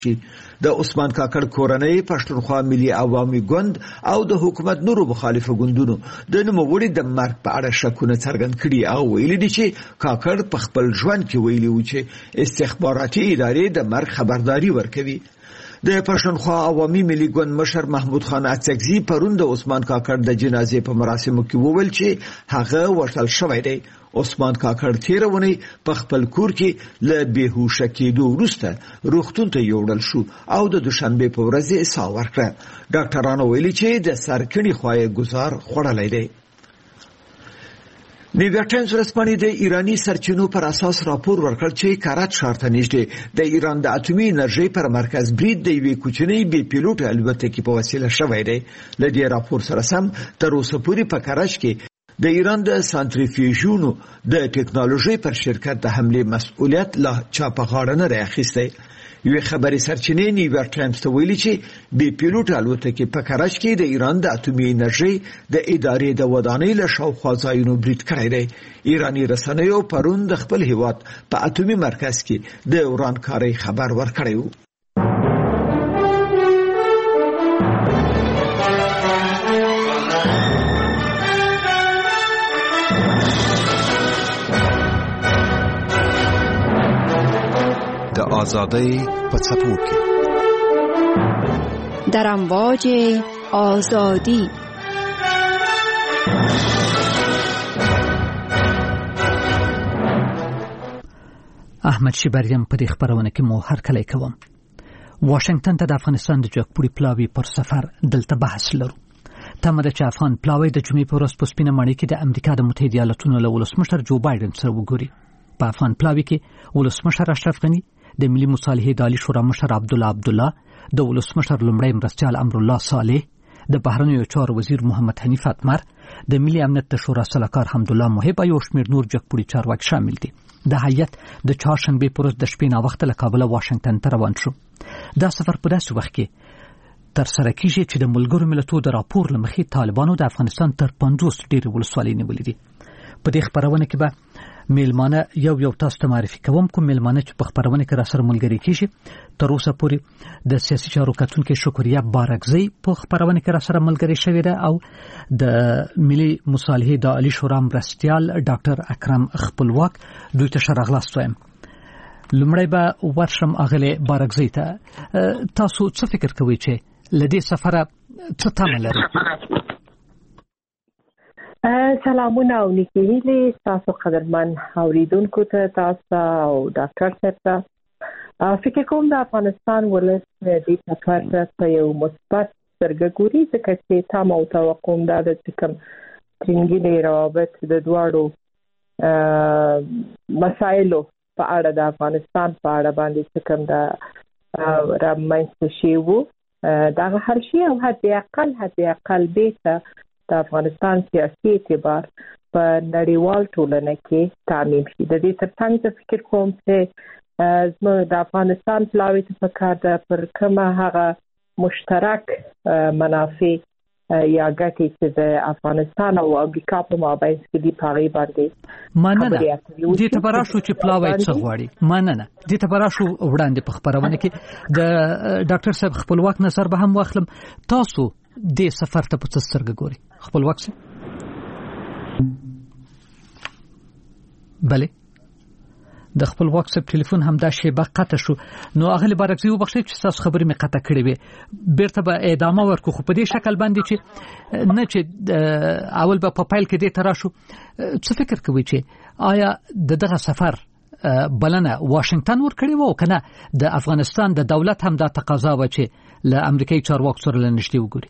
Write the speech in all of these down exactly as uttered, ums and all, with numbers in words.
د عثمان کاکړ کورنۍ پښتونخوا ملي عوامي ګوند او د حکومت نورو مخالفو ګوندونو د نوموړي د مرګ په اړه شکونه څرګند کړي او ویلي دي چې کاکړ په خپل ژوند کې ویلي و چې استخباراتي ادارې د مرګ خبرداري ورکوي. د پښتونخوا عوامي ملي ګوند مشر محمود خان اڅکزي پرون د عثمان کاکړ د جنازې په مراسمو کې وویل چې هغه وژل شوی دی. عثمان کاکړ تیر ونی په خپل کور کې له بهوشه کېدو وروسته روغتون ته یوړل شو او د دوشنبه په ورځ یې ساه ورکړه. ډاکټرانو ویلي چې د سرکړې خوای گزار خوړلای دی. نیویارک ټایمز ورځپاڼې د ایرانی سرچینو پر اساس راپور ورکړ چې کارات ښار ته نږدې د ایران د اټومي انرژي پر مرکز برید د یوې کوچنۍ بې پیلوټ الوتکې په وسیله شوی دی. له دې راپور سره سم تر اوسه پورې په کراچ کې د ایران د سانتریفیوژونو د ټکنالوژي پر شرکت د حمله مسؤلیت لا چا په غاړه نه راخسته. یوه خبري سرچینې نیویارک ټایمز ته ویلي چې بې پیلوټ الوتکې په کراچ کې د ایران د اټومي انرژي د ادارې د ودانۍ له شاوخوا ځایونو برید کړی دی. ایرانی رسنیو پرون د خپل هیواد په اټومي مرکز کې د ورانکارۍ خبر ورکړی و. د آزادۍ په څپو کې در امواج آزادی احمد شیبریم په دې خبرونه کې مو هرکلی کوم. واشنگټن ته د افغانستان د جګپوړي پلاوي پر سفر دلته بحث لرو. تمه ده چې افغان پلاوي د جمعې په ورځ په سپینه ماڼۍ کې د امریکا د متحده ایالاتونو له ولسمشر جو بایدن سره وګوري. په افغان پلاوي کې ولسمشر اشرف غني، د ملي مصالحې د عالی شورا مشر عبد الله عبد الله، د ولسمشر لومړی مرستیال امر الله صالح، د بهرنیو چارو وزیر محمد حنیف اتمر، د ملي امنیت د شورا سلاکار حمدالله محب او شمیر نور جګپوړي چارواکي شامل دي. د هیئت د چهارشنبه پر ورځ د شپې ناوخته له کابل واشنگټن ته روان شو. دا سفر په داسې وخت کې تر سره کیږي چې د ملګرو ملتونو د راپور له مخې طالبانو د افغانستان تر پنځوس ډېرې ولسوالۍ نیولې دي. په دې خبرونه کې به میلمانه یو یو تاسو ته معرفي کوم. کوم میلمانه چې په خبرونه کې را سره ملګري کیږي تر اوسه پورې د سیاسي چارو کتونکو شکریا بارکزی په خبرونه کې را سره ملګری شوی دی او د ملي مصالحې د عالی شورا مرستیال ډاکټر اکرم خپلواک دوی ته ښه راغلاست وایم. لومړی به ورشم اغلی بارکزی ته. تاسو څه فکر کوئ چې له دې سفره څه تمه لرئ؟ سلامونه او نیکې هیلې تاسو قدرمن اوریدونکو ته، تاسو او ډاکټر صاحب ته. فکر کوم د افغانستان ولس د سفر په یو مثبت سترګه ګوري، ځکه چې تمه او توقع دا ده چې کوم ټینګې روابط د دواړو مسایلو په اړه د افغانستان په اړه باندې چې کوم د رامنځته شوي وو دغه هر شي او حد اقل حد اقل بیته د افغانستان سیاسي اعتبار په نړیوال ټولنه کې تعمیم شي. د دې ترڅنګ زه فکر کوم چې زموږ د افغانستان پلاوي ته پکار ده پر کومه هغه مشترک منافع یا ګټې چې د افغانستان او امریکا په مابین کې دي په هغې باندې مننه. دې ته به راشو چې پلاوی څه غواړي. مننه. دې ته به راشو وړاندې په خپرونه کې د ډاکټر صاحب خپلواک نظر به هم واخلم. تاسو دې سفر ته په څه سترګه ګورئ خپلواک صاحب؟ بله د خپلواک صاحب ټلیفون هم دا شیبه قطع شو. نو اغلی بارکزی وبخښئ چې تاسو خبرې مې قطع کړې وې، بیرته به ادامه ورکړو، خو په دې شکل باندې چې نه چې اول به په پیل کې دې ته راشو. څه فکر کوئ چې آیا د دغه سفر بلنه واشنگټن ورکړې وه او که نه د افغانستان د دولت هم دا تقاضا وه چې له امریکایي چارواکو سره له نږدې وګوري؟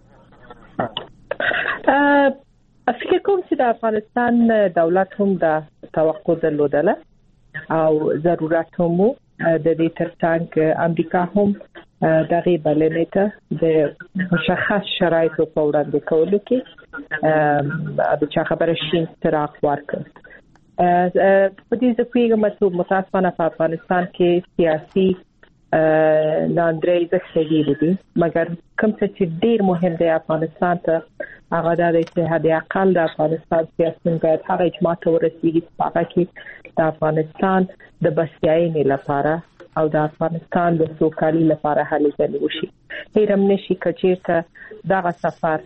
فکر کوم چې د افغانستان دولت هم دا توقع درلودله او ضرورت هم د دې ترڅنګ امریکا هم دغه بلنې ته د مشخص شرایطو په وړاندې کولو کې د چا خبره شین څراغ ورکړ. په دې ځکه چې متاسفانه په افغانستان کې سیاسي لاندري زخیری دي، مګر کوم څه چې ډیر مهم دی افغانستان ته هغه د چې هدي اقل د افغانستان سیاسي باید هغه اجماع ته ورسیږي چې هغه کې د افغانستان د بسیاینې لپاره او د افغانستان د سوکالۍ لپاره هلې ځلې وشي. هیرم نشي کچېرته دغه سفر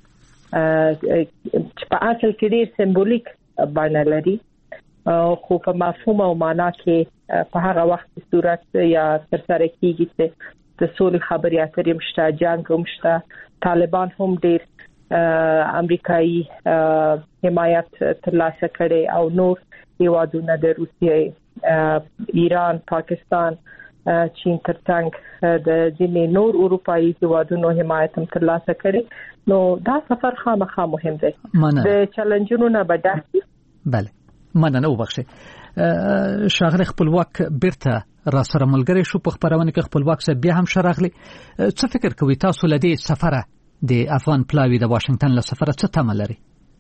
چې په اصل کې ډېر سمبولیک بڼه لري خو په مفهوم او معنا کې په هغه وخت صورت یا ترسره کیږي چې د سولې خبرې اترې هم شته، جنګ هم شته، طالبان هم ډېر امریکایي حمایت ترلاسه کړي او نور هیوادونه د روسیې، ایران، پاکستان، چین ترڅنګ د ځینې نور اروپایي هیوادونو حمایت هم ترلاسه کړي. نو دا سفر خامخا مهم دی. د چیلنجونو نه به ډک. بله مننه وبخښئ. ښاغلی خپلواک بیرته را سره ملګری شو په خپرونه کې. خپلواک صاحب بیا هم شراغلی، څه فکر کوي تاسو له دې سفره د افغان پلاوی د واشنگټن له سفره څه تمه لري؟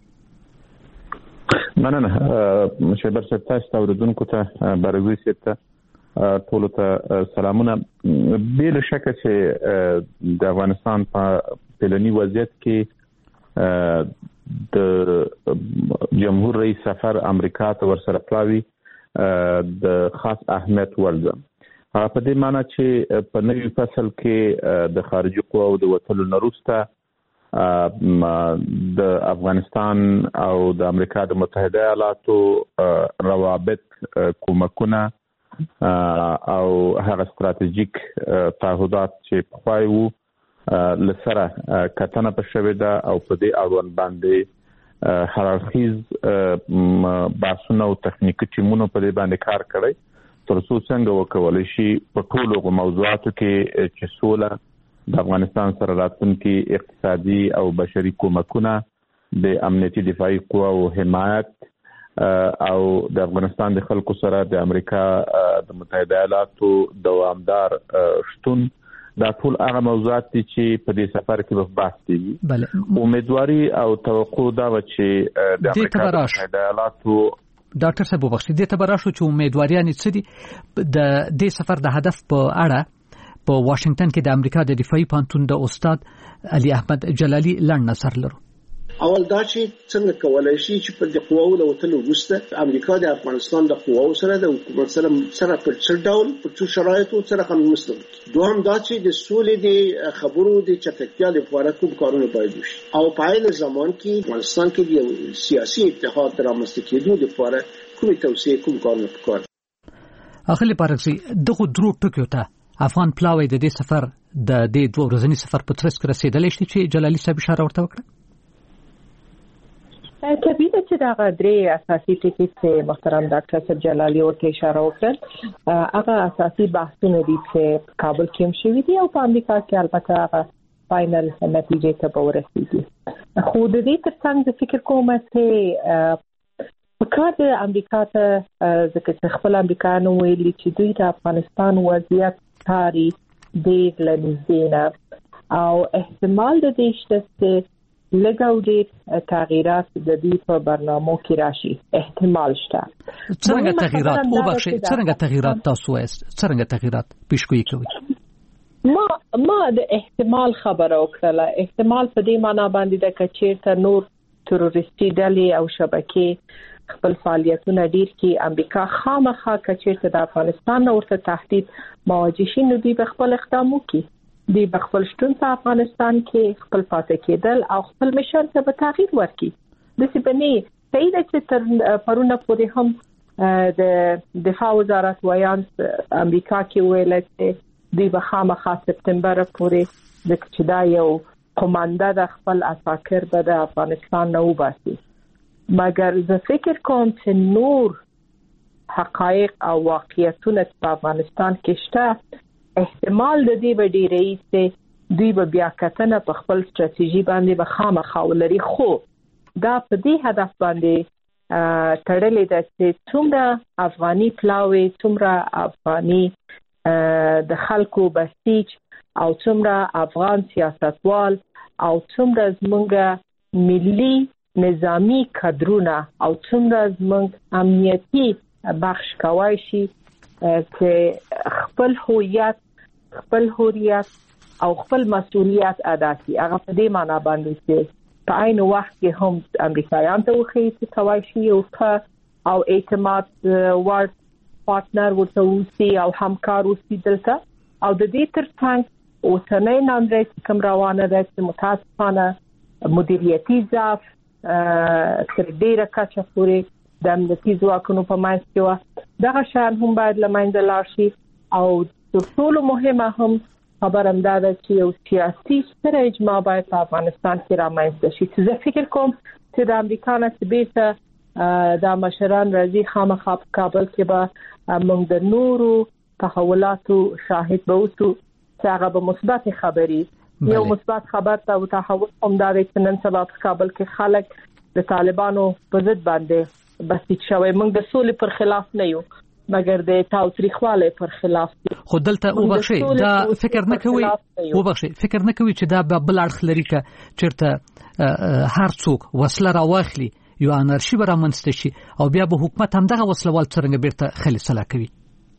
مننه شیبر صاحب، تاسو ته اوریدونکو ته بروي صاحب ته ټولو ته سلامونه. بې شکه چې د افغانستان په پلنی وضعیت کې د جمهور رئیس سفر امریکا ته ورسره پلاوی د خاص اهمیت وړ ده. په دې معنی چې په نوي فصل کې د خارجي قواو د وټلو وروسته د افغانستان او د امریکا د متحده ایالاتو روابط، کومکونه او هغه ستراتیژیک تعهدات چې پخوای وو لسره کتنه په شوې ده او په دې اړوند باندې هررخیز بحثونه او تخنیکي ټیمونو په دې باندې کار کوي تر څو څنګه وکولای شي په ټولو موضوعاتو کې چې سوله د افغانستان سره راتلونکي اقتصادي او بشري کومکونه، د امنیتي دفاعي قواو حمایت او د افغانستان د خلکو سره د امریکا د متحده ایالاتو دوامدار شتون، دا ټول هغه موضوعات دي چې په دې سفر کې به بحث کیږي. بله امیدواري او توقع دا و چې د امریکا د متحده ایالاتو ډاکټر صاحب وبخښئ دې ته به راشو چې امیدواریان څه دي د دې سفر د هدف په اړه په واشنگټن کې د امریکا د دفاعي پوهنتون د استاد علي احمد جلالي لړ نظر لرو. اول دا چې څنګه کولای شي چې په د قواو له وټلو وروسته امریکا د افغانستان د قواو سره د حکومت سره سره په څه ډول په څه شرایطو سره قانون مستند. دوهم دا چې د سولې د خبرو د چټکتیا لپاره کوم کارونه باید وشي او په عین زمان کې افغانستان کې د سیاسي اتحاد رامنځته کېدو لپاره کومې توصیې کوم کارونه وکړي. اخلي بارکسي دغه درو ټکو ته افغان پلاوی د دې سفر د دې دوه ورځنی سفر په ترڅ کې رسیدلی شي چې جلالي صاحب اشاره ورته وکړه. طبیعي ده چې دا غدري اساسي ټکي چې محترم ډاکټر صاحب جلالي ورته اشاره وکړه، هغه اساسي بحثونه دي چې کابل کې هم شوي دي او په امریکا کې البته هغه فائنل نتیجې ته ورسیږي. خو د دې ترڅنګ د فکر کوم چې په کار د امریکا ته ځکه چې خپل امریکایانو ویلي چې دوی د افغانستان وضعیت کاری ډېر لنډینا او احتمال د دې شته چې لګاو ډېر تغییرات د دې په برنامو کې راشي، احتمال شته. څنګه تغییرات او بخښي څنګه تغییرات تاسو وایست څنګه تغییرات پیشګویي کوي؟ ما ما د احتمال خبره وکړه. احتمال په دې معنی باندې د کچېرته نور تروریستي ډلې او شبکې خپل فعالیتونه ډیر کې امریکا خامخا کچېرته د افغانستان ورته تهدید مواجه شي نو دوی خپل اقدام وکړي. دی بخپل شتون په افغانستان کې خپل پاتې کېدل او خپل مشر ته به تغییر ورکړي. د سپنې صحیح ده چې تر پرونه پورې هم د دفاع وزارت ویان امریکا کې ویل چې دی به خامخا سپتمبر پورې د چې دا یو قومانده د خپل اساکر به د افغانستان نه وباسي. مګر زه فکر کوم چې نور حقایق او واقعیتونه په افغانستان کې شته، احتمال د دې به ډېرې چې دوی به بیا کتنه په خپل ستراتیژي باندې به خامخا ولري. خو دا په دې هدف باندې تړلې ده چې څومره افغاني پلاوی، څومره افغاني د خلکو بسیج او څومره افغان سیاستوال او څومره زمونږ ملي نظامی کادرونه او څومره زمونږ امنیتي بخش کوي شي چې خپل هویت، خپل هویت او خپل مسؤلیت ادا کړي. هغه په دې معنی باندې چې په عین وخت کې هم امریکایان ته وخی چې کوي شي او او اعتماد ورته پارټنر ورته وسی او همکار وسی دلته او د دې ترڅنګ اوسنۍ ناندري کوم روانه ده چې متاسفانه مدیریتي ضعف تر ډیره کچه پورې د امنیتي ځواکونو په منځ کې و دغه شان هم باید لمنځه لاړ شي او تر ټولو مهمه هم خبره همدا ده چې یو سیاسي ستره اجماع باید په افغانستان کې رامنځته شي چې زه فکر کوم چې د امریکا نه چې بیرته د مشران راځي خامخا په کابل کې به موږ د نورو تحولاتو شاهد به اوسو چې هغه به مثبت خبري یو مثبت خبر ته تحول هم دا چې نن سبا په کابل کې خلک د طالبانو په ضد باندې بسیط شوی موږ د سولې پر خلاف نه یو مګر د تاوتریخوالي پر خلاف خو دلته وبخښي دا فکر نه کوي وبخښي فکر نه کوي چې دا به بل اړخ لري ک چیرته هر څوک وسله راواخلي یو انرشي به رامنځته شي او بیا به حکومت هم دغه وسلوال څنګه بیرته خلی سلا کوي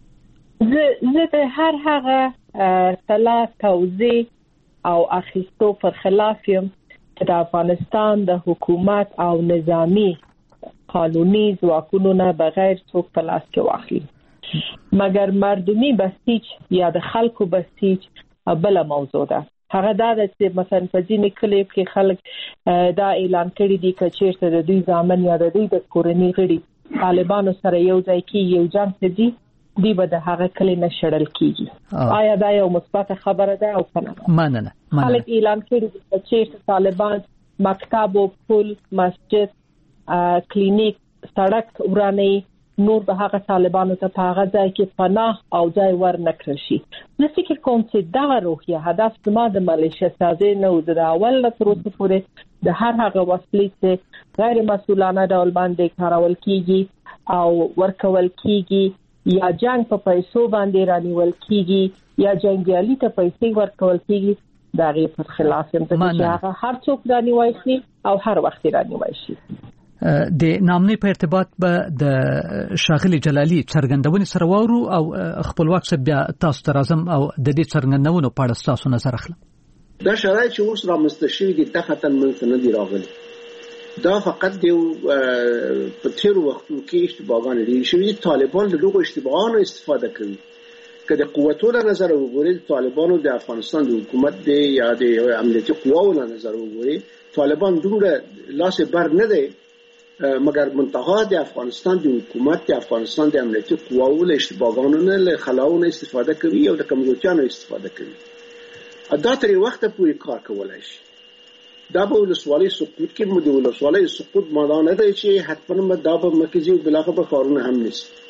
زه زه د هر هغه سلا توزیع او اخیستو پر خلاف یم چې د افغانستان د حکومت او نظامی قانوني ځواکونو نه بغیر څوک په لاس کې واخلي مګر مردمي بسیج یا د خلکو بسیج بل موضوع ده هغه دا چې مثلا په ځینې کلیو کې خلک دا اعلان کړی دی چې چیرته د دوی ځامن یا د دوی د کورنۍ غړي طالبانو سره یو ځای کې یو جنگ ته دي دی به د هغه کلی نه شړل کیږي آیا دا یو مثبت خبره ده او کنه مننه خلک اعلان کړی دی چې چیرته طالبان مکتب او پل مسجد کلینیک سړک ورانه نور به هغه طالبانو ته په هغه ځای کې پناه او ځای ورنکړل شي نو فکر کوم چې دا روحیه هدف زما د ملیشه سازي نه و د اول تر اوسه پورې د هر هغه وسلې چې غیر مسؤلانه ډول باندې کارول کیږي او ورکول کیږي یا جنگ په پیسو باندې رانیول کیږي یا جنگیالي ته پیسې ورکول کیږي دا غي پر خلاف هم چې هغه هر څوک رانیوي شي او هر وخت رانیوي شي د نامنې په ارتباط به د شاغلي جلالي څرګندونې سره وورو او خپلواک صاحب بیا تاسو ته راځم او د دې څرګندونو په اړه تاسو نظر اخلم دا شرایط چې اوس رامنځته شوي دي دغه منځ نه دي راغلي دا فقط د په تیر وختو کې اشتباهان دي چې طالبان له دغه اشتباهانو استفاده کوي که د قوتو له نظر وګورئ طالبانو د افغانستان د حکومت دی یا د امنیتي قواو له نظر وګورئ طالبان دومره لاس بر نه دی مگر منتها د افغانستان د حکومت د افغانستان د امنیتي قواو له اشتباهانو نه له خلاونو استفاده کوي او د کمزورتیانو استفاده کوي دا تر وخت پورې کار کولای شي دا به ولسوالۍ سقوط کې مو د ولسوالۍ سقوط معنی نه دی چې حتما دا به مرکزي بلاغه به کارونه هم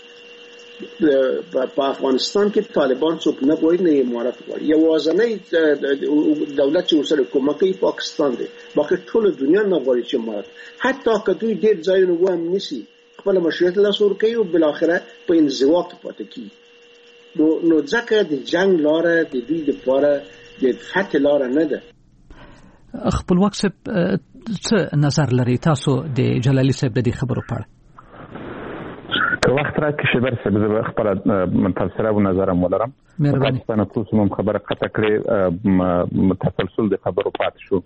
نشي په افغانستان کې طالبان څوک نه وایي نه امارات وایي یوازنۍ دولت چې سره کومه کوي پاکستان دی باقي ټول دنیا نه غواړي چې امارات حتی که دوی ډېر ځایونه وهم نشي خپل مشروعیت لاس ورکوي او بالاخره په انزوا کې پاتې کیږي نو نو ځکه د جنگ لاره د دوی لپاره د فتح لاره نه ده خپلواک صاحب څه نظر لري تاسو د جلالي صاحب د دې خبرو په اړه که وخت راکړي شي برسه به خپل متفسره و نظرم ولرم مهرباني تاسو نه کوم خبره قطع کړې متسلسل د خبرو پات شو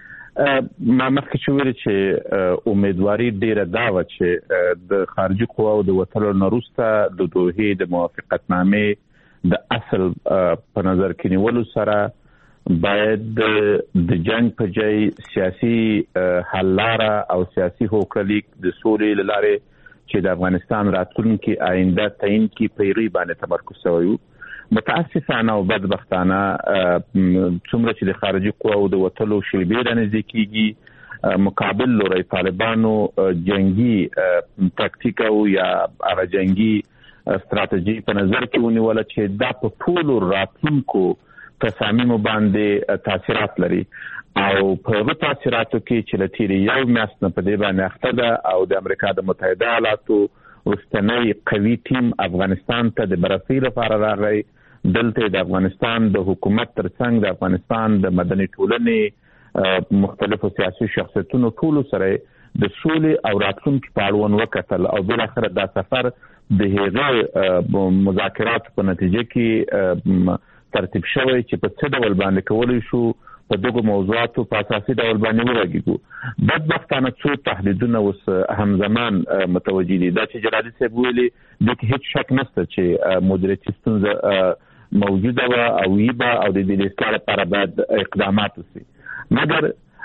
ما مخکې چې ویل چې امیدواري ډیره دا و چې د خارجي قواو د وټلو نورسته د دوه د موافقتنامې د اصل په نظر کې نیولو سره باید د جنگ په ځای سیاسي حل لاره او سیاسي هوکړلیک د سولې لاره چې د افغانستان راتلونکي آینده تعین کی پیری باندې تمرکز شوی متاسفانه او بدبختانه څومره چې د خارجي قواو د وټلو شلبې د نزدیکیږي مقابل لوري طالبانو جنگي تاکتیک او یا هغه جنگي ستراتیژي په نظر کې ونیول چې دا په ټولو راتلونکو تصامیم باندې تاثیرات لري او په هغه تاثیراتو کې چې لتیری یو میاشت نه په دې باندې اخته ده او د امریکا د متحده ایالاتو وستنی قوي ټیم افغانستان ته د بررسي لپاره راغی دلته د افغانستان د حکومت ترڅنګ د افغانستان د مدني ټولنې مختلفو سیاسي شخصیتونو ټول سره د سولې او راتلونکي په اړه وکتل او بل اخر دا سفر د هغه مذاکرات په نتیجه کې ترتیب شوی چې په څه ډول باندې کولای شو په دغه موضوعاتو په اساسي ډول باندې ورغږیږو. بدبختانه څو تهدیدونه اوس همزمان متوجي دي. دا چې جلالي صاحب ویلي د هیڅ شک نشته چې مدیریتي ستونزه موجوده و او وي به او د دې اصلاح لپاره باید اقدامات وشي. مګر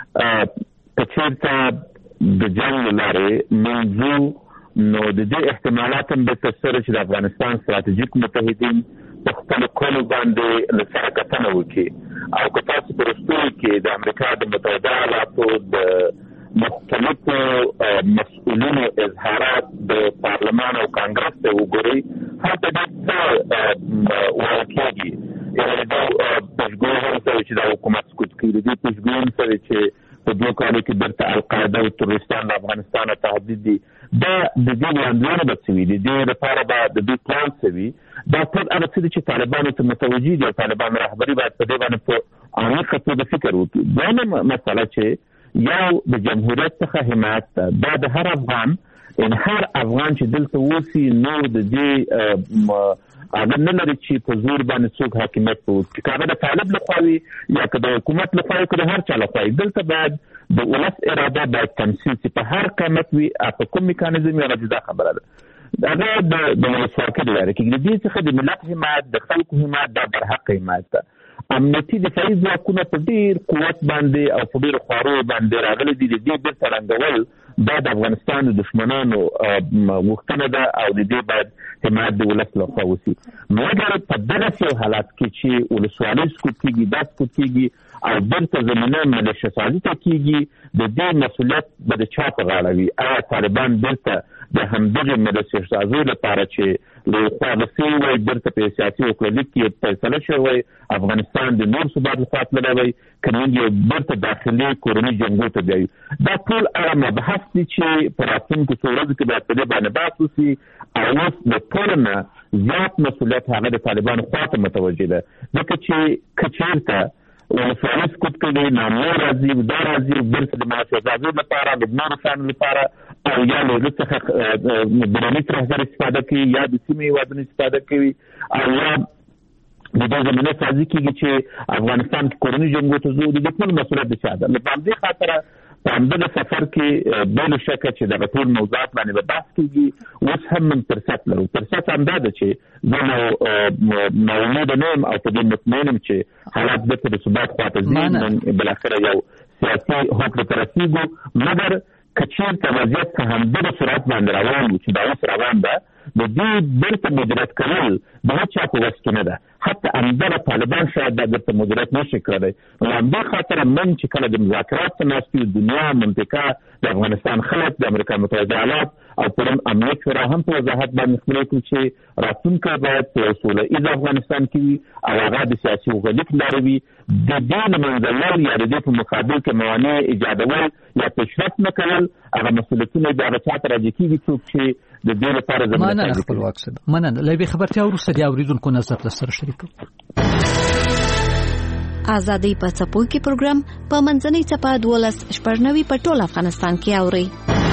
که چېرته د جنګ له لارې موضوع نو د دې احتمالات هم د تفسیر چې د افغانستان ستراتیژیک متحدین په خپل کولو باندې له سره کتنه وکړي او که تاسو په رښتیا کې د امریکا د متحده ایالاتو د مختلفو مسؤلینو اظهارات د پارلمان او کانګرس ته وګورئ هلته ډېر څه ویل کېږي. یعنې دا پېشګویي هم شوې چې دا حکومت سقوط کوي. د دې پېشګویي هم شوې چې په دوه کالو کې بیرته القاعده او تروریستان د افغانستان تهدید دي. دا د دې وړاندوینه به څه وي، د دې لپاره به د دوی پلان څه وي. دا ټول هغه څه دي چې طالبانو ته متوجي دي او طالبان رهبري باید په دې باندې په عمیقه توګه فکر وکړي. دویمه مسله چې یو د جمهوریت څخه حمایت ده، دا د هر افغان ان هر افغان چې دلته اوسي نو د دې هغه نه لري چې په زور باندې څوک حاکمیت وکړي. که هغه د طالب لخوا وي یا که د حکومت لخوا وي که د هر چا لخوا وي، دلته باید د ولس اراده باید تمثیل شي په هر قیمت وي. په کوم میکانیزم یې هغه جدا خبره ده. هغه د ولسواکۍ له لارې کېږي. د دې څخه د ملت حمایت، د خلکو حمایت، دا برحق حمایت ده. امنیتي دفاعي ځواکونه په ډېر قوت باندې او په ډېرو خوارو باندې راغلي دي. د دې بیرته رنګول دا د افغانستان د دښمنانو غوښتنه ده او د دې باید حمایت د ولس لخوا وشي. مګر په دغسې یو حالت کې چې ولسوالۍ سقوط کېږي، دا سقوط کېږي او بیرته زمینه ملیشه سازي ته کېږي، د دې مسؤلیت به د چا په غاړه وي؟ آیا طالبان بیرته د همدغې ملیشه سازۍ لپاره چې له خوا رسېږي وای بیرته په سیاسي وکړلیک کې فیصله شوی وای افغانستان د نور ثبات لخوا تللی وای که موږ یې بیرته داخلي کورني جنګو ته بیایو؟ دا ټول هغه مبحث دي چې په راتلونکو څو ورځو کې باید په دې باندې بحث وشي. او اوس د ټولو نه زیات مسؤلیت هغه د طالبانو خوا ته متوجه ده، ځکه چې که چېرته ولسوالۍ سقوط کوي، نامنیه راځي، دا راځي بیرته د ملیشه سازۍ لپاره د نورو شیانو لپاره او یا له هغه څخه بیروني ترهګر استفاده کوي یا د سیمې هېوادونو استفاده کوي او یا د دې زمینه سازي کېږي چې افغانستان کې کورني جنګو ته ځو. د دې ټول مسؤلیت د چا ده؟ له همدې خاطره په همدغه سفر کې بې شکه چې دغه ټول موضوعات باندې به بحث کېږي. اوس هم موږ فرصت لرو. فرصت همدا ده چې زه نو ناامیده نه یم او په دې مطمئن یم چې حالات بیرته د ثبات خوا ته ځي. نن بالاخره یو سیاسي هوکړې ته رسېږو. مګر که چېرته وضعیت په همدغه سرعت باندې روان وي چې دا اوس روان ده، د دې بیرته مدیریت کول د هر چا په وس کې نه ده. حتی همدغه طالبان شاید دا بیرته مدیریت نشي کړی. نو همدې خاطره موږ چې کله د مذاکرات ته ناست یو، دنیا، منطقه، د افغانستان خلک، د امریکا متحده ایالات او پر امنیت شورا هم په وضاحت باندې خبرې کوي چې راتلونکی باید په یو سوله ایز افغانستان کې وي او هغه د سیاسي وغلیک لارې وي. د دې له منځه وړل یا د دې په مقابل کې موانع ایجادول یا پیشرفت نه کول، هغه مسؤلیتونه د هغه چا ته راجع کېږي څوک چې د دې لپاره زمینه مننه خپلواک صاحب. مننه. له یوې خبرتیا وروسته د اورېدونکو نظر له سره شریکوم. ازادي په څپو کې پروګرام په منځنۍ څپه دولس شپږنوي په ټول افغانستان کې اوري.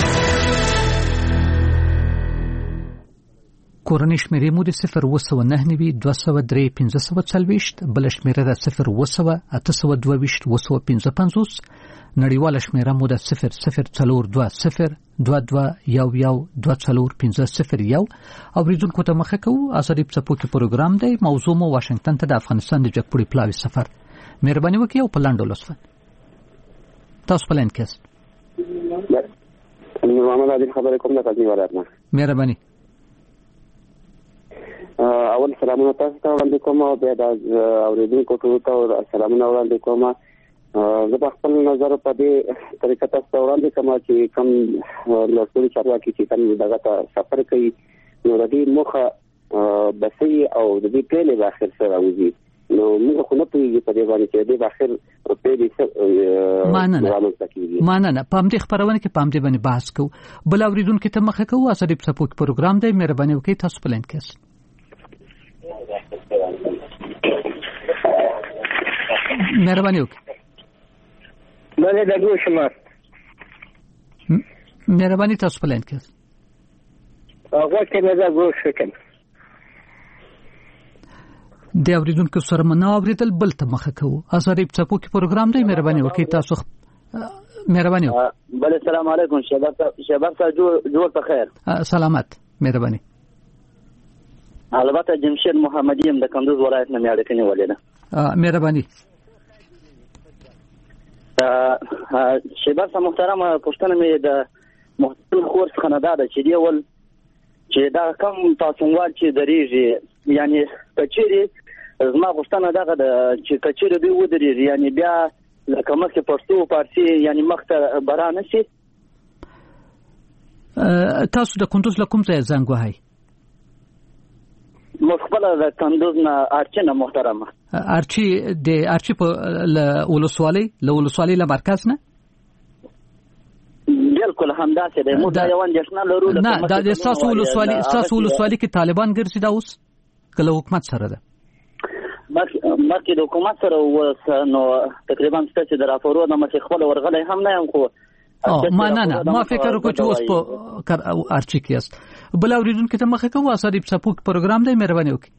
کورنۍ شمیرې مو د صفر اوه سوه نهه نوي دوه سوه درې پنځه سوه څلوېښت، بله شمیره ده صفر اوه سوه اته سوه دوه ویشت اوه سوه پنځه پنځوس، نړیواله شمیره مو ده صفر صفر څلور دوه صفر دوه دوه یو یو دوه څلور پنځه صفر یو. اورېدونکو ته مخه کوو. ازادي په څپو کې پروګرام دی. موضوع مو واشنګټن ته د افغانستان د جګپوړي پلاوي سفر. مهرباني وکړئ او په لنډو لطفا. تاسو په لین کې یاست. محمد عادل خبرې کوم د قضیې ولایت نه. مهرباني. اول سلامونه تاسو ته وړاندې کوم او بیا د اورېدونکو ټولو ته سلامونه وړاندې کوم. زه په خپل نظر په دې طریقه تاسو ته وړاندې کوم چې کوم لوستلي چارواکي چې کوم دغه ته سفر کوي نو د دې موخه بسې او د دې پیلې په اخر سره راوځي. نو موږ خو نه پوهېږو په دې باندې چې د دې په اخر پیلې رامنځته کېږي. مننه. په همدې خپرونه کې په همدې باندې بحث کوو. بل اورېدونکي ته مخه کوو. ازادي په څپو کې پروګرام دی. مهرباني وکړئ تاسو په لین کې یاست. مهرباني وکړئ. بله د ګوش ما مهرباني تاسو په لین کې یاست. هغه کې نه د ګوش وکم. د اوریدونکو سره منو اوریدل بل ته مخه کوو. ازادي په کې پروګرام دی، مهرباني وکړئ تاسو مهرباني وکړئ. بل السلام علیکم. شباب شباب جوړ په خیر. سلامات مهرباني. البته جمشید محمدی هم د کندوز ولایت نه میاړه کني ولیدا. مهرباني. شباب سم محترم پښتنه مې د محترم خور څخه نه ده چې دی ول چې دا کم تاسووال چې دریږي یعنی کچيري زما غوښتنه دغه د چې کچيري دوی ودرېږي یعنی بیا لکه مخکې پښتو پارسي یعنی مخته برانه شي. تاسو د کندوز له کوم ځای زنګ وهاي؟ مخبل د کندوز نه ارچنه محترمه. ارچی د ارچی په ولسوالۍ له ولسوالۍ له مرکز نه بالکل همداسې دی. مو دا یو اندېښنه لرو نه دا د تاسو ولسوالۍ تاسو ولسوالۍ کې طالبان ګرځي دا اوس کله حکومت سره ده مخکې د حکومت سره اوس نو تقریبا ستاسو د راپورو د مخې خپل ورغلې هم نه یم خو او ما نه نه ما فکر وکړ چې اوس په ارچی کې است. بل اوریدونکو ته مخه کوو. اسادي په سپوک پروګرام دی، مهرباني وکړئ.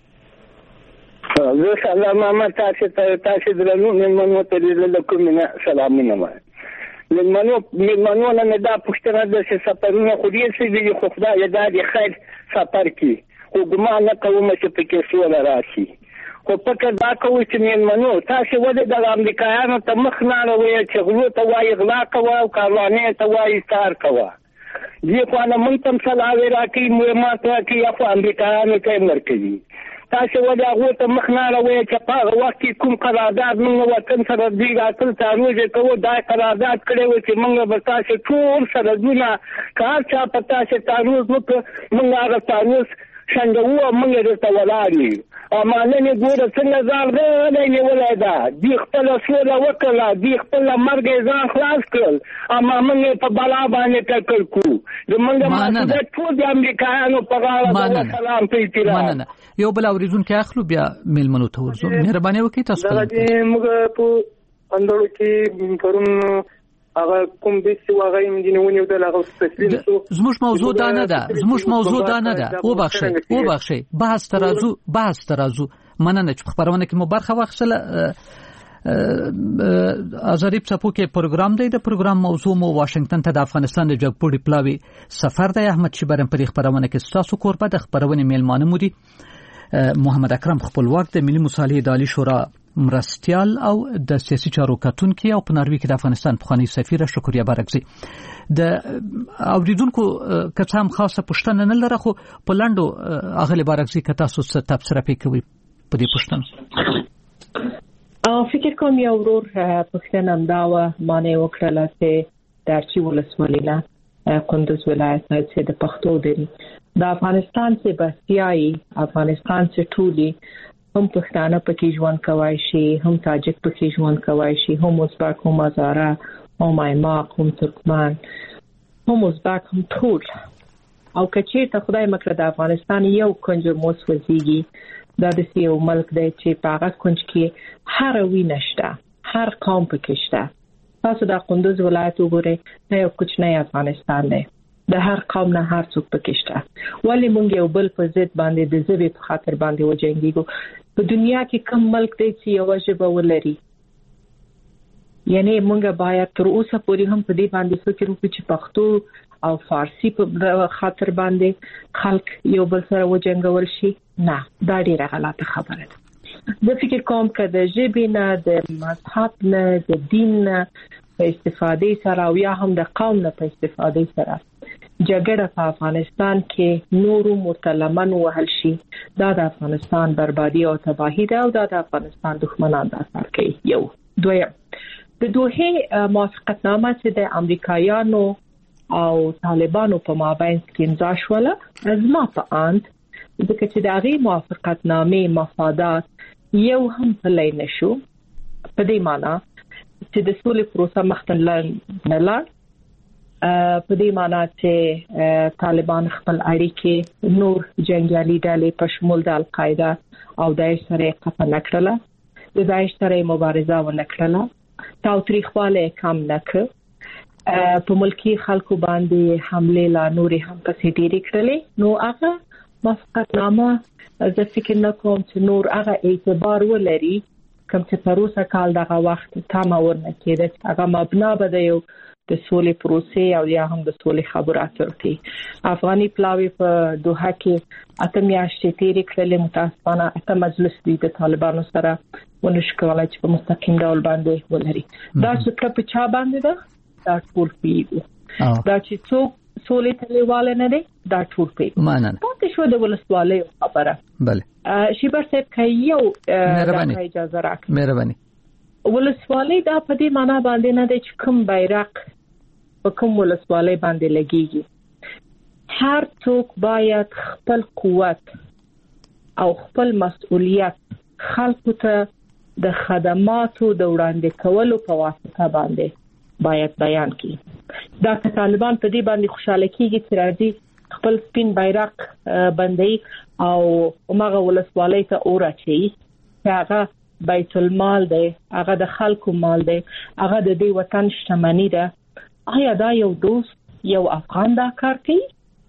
زه سلام محمد تاسو ته تاسو درنو منو ته د کومه سلامونه وایم. منو منو نه دا پښتنه د سفرونو خو دې سې دي خو خدای دې خیر سفر کی خو ګمان نه کوم چې پکې سوال راشي. خو فکر دا کوي چې منو تاسو ولې د امریکایانو ته مخ نه راوي چې غلو ته وایي غلا کوه او کاروانه ته وایي کار کوه. دې خو نه مونږ تم سلاوي راکې مو ماته کې یا خو امریکایانو ته مرکزي تاسو ولې هغه ته مخ نه راوي چې په هغه وخت کې کوم قرارداد موږ وطن سره دی راځل تاروځي کوو دا قرارداد کړو چې موږ به تاسو ټول سره دونه کار چا پتا چې تاروز وکړو موږ هغه تاروز څنګه وو موږ درته ولاړی او مالنه ګوره څنګه ځان غوړې نیولای دا دی خپل سوله وکړه دی خپل مرګ ځان خلاص کړ اما موږ په بالا باندې ټکر کو د موږ د ټول د امریکایانو په غاړه سلام په احترام یو بل اوریدونکو اخلو بیا میلمنو ته ورزو. مهرباني وکړئ تاسو دا چې موږ په اندړو کې پرون هغه کوم د څه واغې مدینونه یو د هغه تسلیم شو. زموږ موضوع دا نه ده زموږ موضوع دا نه ده او بخښئ او بخښئ بحث ترازو بحث ترازو مننه چې خبرونه کې مو برخه واخیستله. ازادي په سپو کې پروګرام دی. د پروګرام موضوع مو واشنگټن ته د افغانستان د جګپوړي پلاوي سفر دی. احمد شبرم په خبرونه کې تاسو کوربه د خبرونه میلمانه مو دي. محمد اکرم خپلواک د ملي مصالحې د عالی شورا مرستيال او د سیاسي چارو کتونکي او په ناروې کې د افغانستان پخوانی سفیر شکریا بارکزي. د اوریدونکو کڅام خاصه پښتنه نه لره خو په لاندو اغلی بارکزي که تاسو څه تبصره کوي په دې پښتنه. او فکر کوم یو ورور پښتنه انداوه معنی وکړه چې د ارچی ولسوالۍ نه کندوز ولایت نه چې د پښتو دی د افغانستان چې بسیای افغانستان چې ټولي هم پښتانه پکې ژوند کوي شي هم تاجک پکې ژوند کوي شي هم ازبک هم هزاره هم ایماق هم ترکمن هم ازبک هم ټول او کچې ته خدای مکړه د افغانستان یو کنج موس وزيږي دا د یو ملک دی چې په هغه کنج کې هر وی نشته هر قوم پکې شته. تاسو د کندوز ولایت وګورئ دا یو کوچنی افغانستان دی د هر قوم نه هر څوک پکې شته. ولی مونږ یو بل په ضد باندې د ژبې په خاطر باندې وجنګیږو. په دنیا کې کم ملک دی چې یو ژبه ولري یعنی مونږ باید تر اوسه پورې هم په دې باندې فکر وکړو چې پښتو او فارسی په خاطر باندې خلک یو بل سره وجنګول شي. نه دا ډیره غلطه خبره ده. زه فکر کوم چې د ژبې نه د مذهب نه د دین نه په استفادې سره او یا هم د قوم نه په استفادې سره جګړه په افغانستان کې نورو متلمن وهل شي دا د افغانستان بربادي او تباہي ده او دا د افغانستان دښمنان د اثر کوي. یو دویم د دوه موافقتنامه چې د امریکایانو او طالبانو په مابین کې امضا شوله ازما په اند ځکه چې د هغې موافقتنامې مفادات یو هم پلی نشو په دې معنی چې د سولې پروسه مخته نه لاړ په دې معنی چې طالبان خپل اړیکې نور جنگیالي ډلې په شمول د القاعده او داعش سره قطع نکړله د داعش سره مبارزه ونکړله تاوتریخواله کم نکړه په ملکی خلکو باندې حمله لا نورې هم پسې ډېرې کړلې نو هغه موافقتنامه زه فکر نه کوم چې نور هغه اعتبار ولري کوم چې پروسه کال دغه وخت تمه ورنه کېده. هغه مبنا به یو د سولې پروسې او یا هم د سولې خبرو اترو کې افغاني پلاوی په دوحه کې اته میاشتې تیرې کړلې. متاسفانه اته مجلس دی د طالبانو سره ونشو کولای چې په مستقیم ډول باندې ولري. دا چې په چا باندې ده دا ټول پیږي. دا چې څوک سولې ته لیواله نه دی دا ټول پیږي. مننه. پاتې شو د ولسوالۍ خبره. بله. شیبر صاحب کې یو مهرباني اجازه راکړئ. مهرباني. ولسوالۍ دا په دې معنی باندې نه دی چې کوم بیرق په کوم ولسوالۍ باندې لګيږي. هر څوک باید خپل قوت او خپل مسؤلیت خلکو ته د خدماتو د وړاندې کولو په واسطه باندې باید بیان کړي. دا که طالبان په دې باندې خوشاله کیږي چې راځي خپل سپین بیرق باندې او هغه ولسوالۍ ته اورچي چې هغه بیت المال دی، هغه د خلکو مال دی، هغه د دې وطن شتمنۍ ده. آیا دا یو دوست یو افغان دا کار کوي؟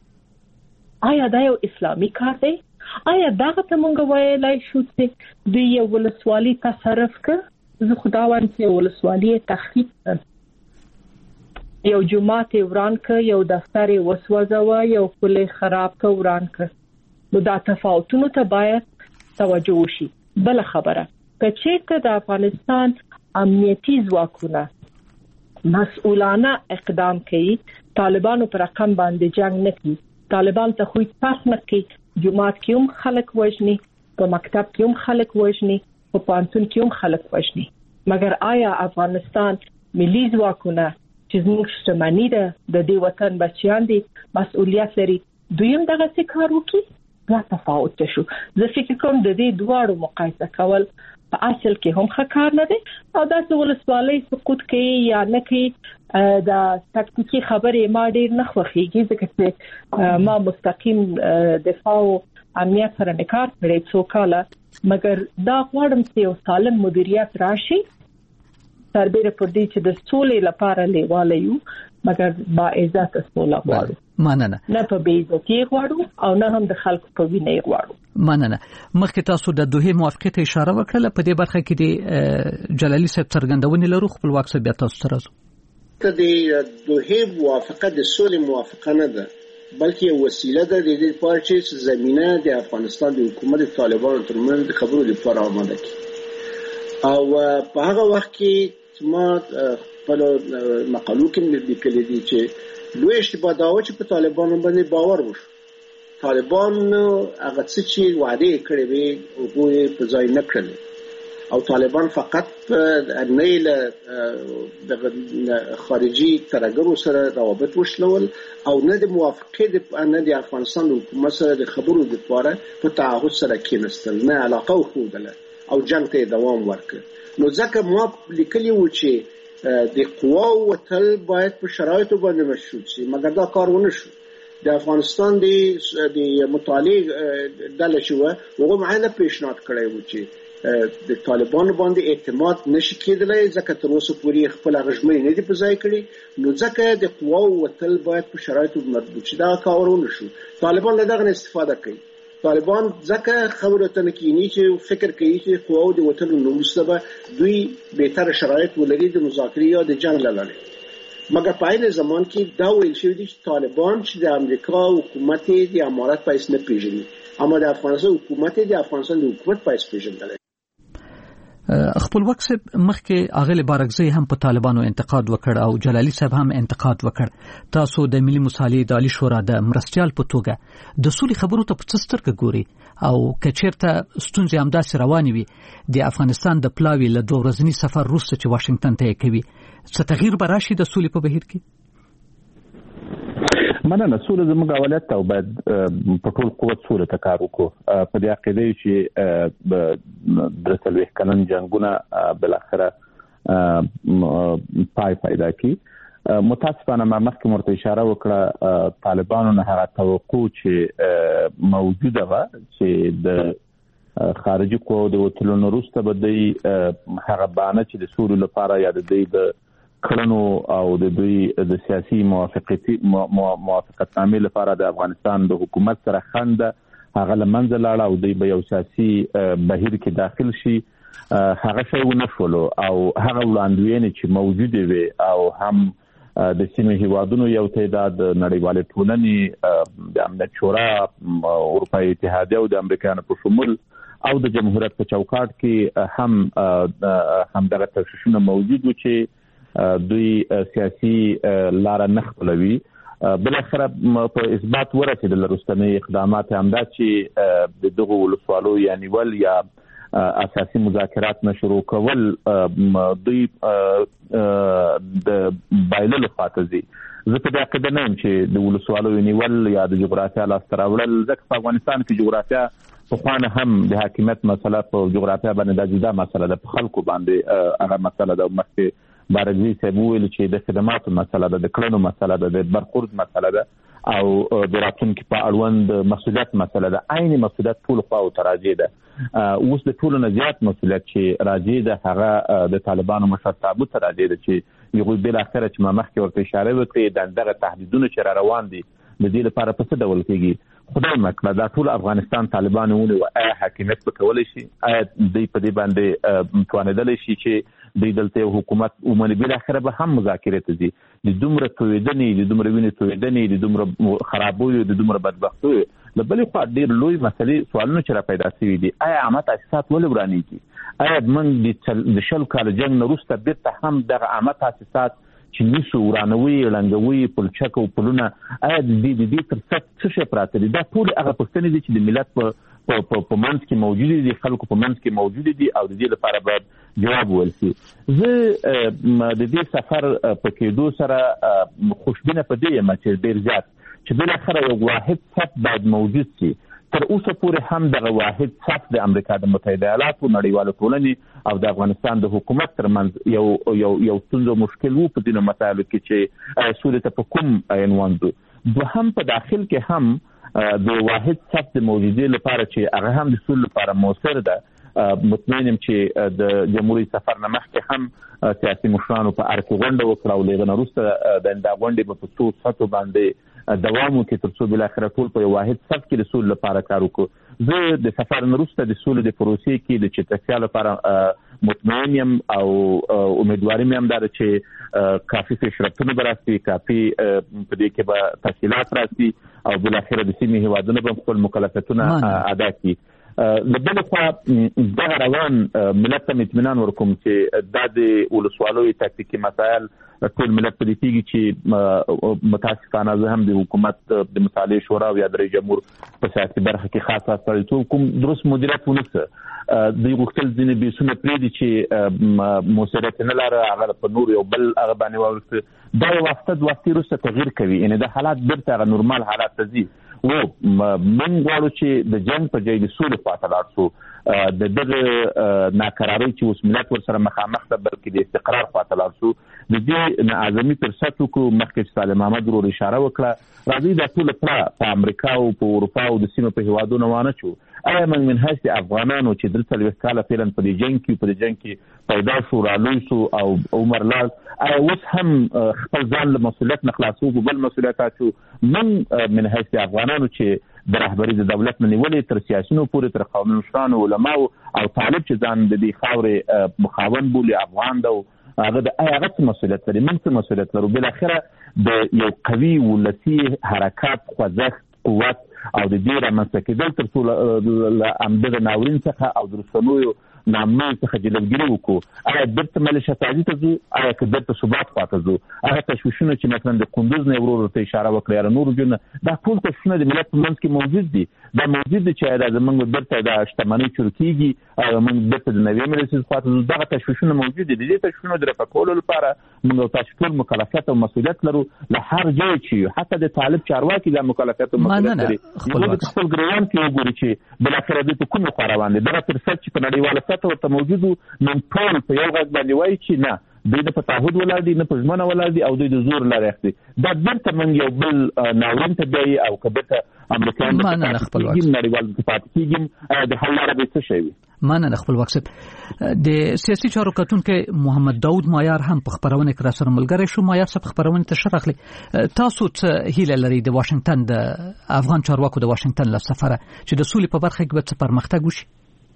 آیا دا یو اسلامي کار دی؟ آیا دغه ته مونږ وایلای شو چې د یو ولسوالۍ تصرف کړ؟ زه خو دا وایم چې ولسوالۍ تخریب کړ، یو جماعت وران کړ، یو دفتر وسوځاوه، یو کلی خراب کړ، وران کړ. نو دا تفاوتونو ته باید توجه وشي. بل خبره که چېرته د افغانستان امنیتي ځواکونه مسؤلانه اقدام کوي، طالبانو پر رقم باندې جنگ نه کوي، طالبان ته خو هیڅ نه کوي، جماعت کې هم خلک وژني، په مکتب کې هم خلک وژني، په پانتون کې هم خلک وژني. مګر آیا افغانستان ملي ځواکونه چې زموږ شتمنۍ ده د دې وطن بچیان دي مسؤلیت لري دوی هم دغه څه کار وکړي؟ دا تفاوت شو. زه فکر کوم د دې دواړو مقایسه کول په اصل کې هم ښه کار نه دی او دا چې ولسوالۍ سقوط کوي یا نه کوي دا تکتیکي خبرې ما ډېر نه خوښېږي، ځکه چې ما مستقیم دفاع او امنیت سره کار کړی څو کاله، مګر دا غواړم چې یو سالم مدیریت راشي سربېره پر دې چې د سولې لپاره لیواله یو، مګر با عزت سوله غواړو. مننه. نه په بې عزتي غواړو او نه هم د خلکو په وینې غواړو. مننه. مخکې تاسو د دوه موافقې ته اشاره وکړه، په دې برخه کې د جلالي صاحب څرګندونې لرو، خپلواک صاحب بیا تاسو ته راځو. د دوه موافقه د سولې موافقه نه ده، بلکې یو وسیله ده د دې لپاره چې زمينه د افغانستان د حکومت طالبانو ترمنځ د خبرو لپاره آماده کړي. او په هغه وخت کې ما خپل مقالو کې لیکلي دي چې لوی اشتباه دا و چې په طالبانو باندې باور وشو. طالبان هغه څه چې وعده کړې وي هغه په ځای نه کړل او طالبان فقط نه له د خارجي ترګرو سره روابط وشلول او نه د موافقې د نه د افغانستان حکومت سره د خبرو لپاره په تعهد سره کېنستل، نه علاقه وښودله او جنگ ته دوام ورکړ. نو ځکه ما لیکلي و چې د قواو وتل باید په شرایطو باندې مشروط شي، مګر دا کار ونه شو. د افغانستان د مطالعه ډله شو هغه معاینه پیشنهاد کړی و چې د طالبانو باندې اعتماد نشي کېدلی ځکه تر اوسه پورې خپل غږمې نه دي په ځای کړي. نو ځکه د قواو وتل باید په شرایطو مربوط شي. دا کار ونه شو. طالبان له دغه استفاده کوي. طالبان ځکه خبره ته نه کینی چې فکر کوي چې قواو د وطن نوسته به دوی بهتر شرایط ولري د مذاکرې یا د جنگ لاره. مګر په عین زمان کې دا ویل شوی دی چې طالبان چې د امریکا حکومت د امارات پایس نه پیژني، اما د افغانستان حکومت د افغانستان د حکومت پایس پیژندل. خپلواک صاحب مخکې اغل بارکزی هم په طالبانو انتقاد وکړ او جلالي صاحب هم انتقاد وکړ. تاسو د ملي مصالحې د عالی شورا د مرستيال په توګه د سولې خبرو ته په څسترګه ګوري او کچیرته ستونزې همداسې روانې وي د افغانستان د پلاوی له دوه ورځني سفر وروسته چې واشنگټن ته کوي څه تغییر به راشي د سولې په بهیر کې؟ مننه. سوله زموږ اولویت او باید په ټول قوت سوله ته کار وکړو. په دې عقیده چې د څلوېښت کلن جنګونه بالاخره پای پیدا کړي. متاسفانه ما مخکې ورته اشاره وکړه طالبانو نه هغه توقع چې موجوده وه چې د خارجي قواو د وتلو وروسته به دوی هغه بهانه چې د سولې لپاره یا د دوی د کړنو او د دوی د سیاسي موافقتي موافقتنامې لپاره د افغانستان د حکومت سره خنده هغه لمنځه لاړ او دوی به یو سیاسي بهیر کې داخل شي هغه شی ونه شولو او هغه وړاندوینې چې موجودې وي او هم د سیمې هیوادونو یو تعداد نړیوالې ټولنې د امنیت شورا اروپایي اتحادیه او د امریکایانو په شمول او د جمهوریت په چوکاټ کې هم هم دغه تشویشونه موجود و چې دوی سیاسي لاره نه خپلوي. بل اخر په اثبات ورسېدل رستنی اقدامات همدا چې د دغه ولسوالو یعنی ول یا اساسي مذاکرات نشرو کول دوی د بایلل خاطري زه په دې کې نه چې د ولسوالو نیول یا د جغرافیا لاس راوړل ځکه په افغانستان کې جغرافیا په خوانه هم د حاکمیت مسله په جغرافیا باندې د جدا مسله ده، په خلکو باندې هغه مسله ده. مخکې بارګزي صاحب ویل چې د خدماتو مسله ده، د کړنو مسله ده، د برخورد مسله ده او د راتلونکي په اړوند مسؤلیت مسله ده. عین مسؤلیت ټول خواو ته راځي ده. اوس د ټولو نه زیات مسؤلیت چې راځي ده هغه د طالبانو مشرتابه ته راځي ده چې یو بل اخر چې ما مخکې ورته اشاره وکړې د دغه تهدیدونو چې را روان دي د دې لپاره په څه ډول کېږي خدای مکړه دا ټول افغانستان طالبانو ونی او آیا حکومت په کولای شي، آیا دوی په دې باندې توانیدلی شي چې دوی دلته حکومت ومني بل اخر به هم مذاکرات دي د دومره تویدنې د دومره وینې تویدنې د دومره خرابوي د دومره بدبختوي د بلې خوا ډېر لوی مسلې سوالونه چې را پیدا شوي دي. آیا عامه تاسیسات ولې ورانېږي؟ آیا موږ د شل کال جنګ نه وروسته بیرته هم دغه عامه تاسیسات چې نیسو ورانوي لنګوي پلچک او پلونه آیا د دې د دې تر څه څه پراته دي؟ دا ټول هغه پوښتنې دي چې د ملت په په منځ کې موجود دي، خلکو په منځ کې موجود دي او د دې لپاره باید جواب ولسي. زه د دې سفر په کېدو سره خوشبینه په دې یم چې ډېر زیات چې بل اخر یو واحد صف باید موجود شي. تر اوسه پورې هم دغه واحد صف د امریکا د متحده ایالاتو نړیوالو ټولنې او د افغانستان د حکومت ترمنځ یو یو یو ستونزه مشکل وو په دې مسایلو کې چې سولې ته په کوم عنوان دو دوهم په داخل کې هم د واحد صف د موجودي لپاره چې هغه هم د سولې لپاره موثر ده. مطمئنم چې د جمهوریت سفر نه مخکې هم سیاسي مشرانو په ارکو غونډه وکړه او لږ نه وروسته د اندا غونډې په څو ساتو باندې دوام وکړي تر څو بل اخر ټول په واحد صف کې د سولې لپاره کار وکړو. زه د سفر نه وروسته د سولې د پروسې کې د چټکتیا لپاره مطمئن یم او امیدوارم یم دا چې کافي پیشرفتونه به راسي، کافي په دې کې به تفصیلات راسي او بل اخر د سیمې هیوادونه به خپل مکلفیتونه ادا کړي. د بل خوا دغه روان ملت ته اطمینان ورکوم چې دا د ولسوالۍ تاکتیکي مسایل ټول ملت په دې کېږي چې متاسفانه زه هم د حکومت د مصالحې شورا او یا د رئیس جمهور په سیاسي برخه کې خاص استازیتوب کوم درست مدیریت ونه څه دوی غوښتل ځینې بیسونه پرېږدي چې موثریت نه لري هغه په نور یو بل هغه باندې واوښته دا یو وخت د وختي وروسته تغییر کوي یعنې د حالات بیرته هغه نورمال حالات ته ځي. و من غواړو چې د جنګ په ځای د سولې خواته لاړ شو، د دغه ناکرارۍ چې اوس ملت ورسره مخامخ ده بلکې د استقرار خواته لاړ شو. د دې ناعظمي فرصت وکړو مخکې چې سالم احمد ورور اشاره وکړه راځي دا ټول په امریکا او په اروپا او د سیمې په هیوادونو وانه شو. آیا موږ من حیث افغانانو چې دلته څلوېښت کاله فعلا په دې جنګ کې په دې جنګ کې پیدا شو رالوی شو او عمر لاړ آیا اوس هم خپل ځان له مسؤلیت نه خلاصو بل مسؤلیت اچو؟ موږ من حیث افغانانو چې د رهبري د دولت نه نیولې تر سیاسيونو پورې تر قومي مشرانو علماو او طالب چې ځان د دې خاورې مخاون بولي افغان ده هغه د هغه څه مسؤلیت لري، موږ څه مسؤلیت لرو؟ بل اخره د یو قوي ولسي حرکات خوځښت قوت او د دې رامنځته کېدل تر څو له همدغه ناورین څخه او د رسنیو نامې څخه جلوګیري وکړو. آیا بیرته ملیشه سازي ته ځو؟ آیا که بیرته ثبات خواته ځو؟ هغه تشویشونه چې مثلا د کندوز نه ورور ته اشاره وکړه یا نورو ځایونو دا ټول تشویشونه د ملت په منځ کې موجود دي. دا موجود دي چې دا زموږ بیرته د شتمنۍ چور کېږي او موږ بیرته د نوې ملیشې خواته ځو. دغه تشویشونه موجود دي. د دې تشویشونو د رفع کولو لپاره موږ تاسو ټول مکلفیت او مسؤلیت لرو له هر ځای چې حتی د طالب چارواکي د مکلفیت او مسؤلیت لري. موږ خپل ګریوان کې وګورو چې بل اخر د په کومه خوا روان دي. دغه فرصت چې په نړیواله سطح ورته موجود نن ټول په یو غږ باندې وایي چې نه دوی نه په تعهد ولاړ دي نه په ژمنه ولاړ دي او دوی د زور لارې اخلي. دا بیرته موږ یو بل ناورین ته بیایي او که بیرته امریکایان مننه خپلواک نړیوال پاتې کېږي د حل لاره به څه شی وي. مننه خپلواک صاحب. د سیاسي چارو کتونکي محمد داود مایار هم په خبرونه کې را سره ملګری شو. مایار صاحب خبرونه ته شرح اخلي. تاسو څه هیله لرئ د واشنگټن د افغان چارواکو د واشنگټن له سفره چې د سولې په برخه کې به څه پرمختګ وشي؟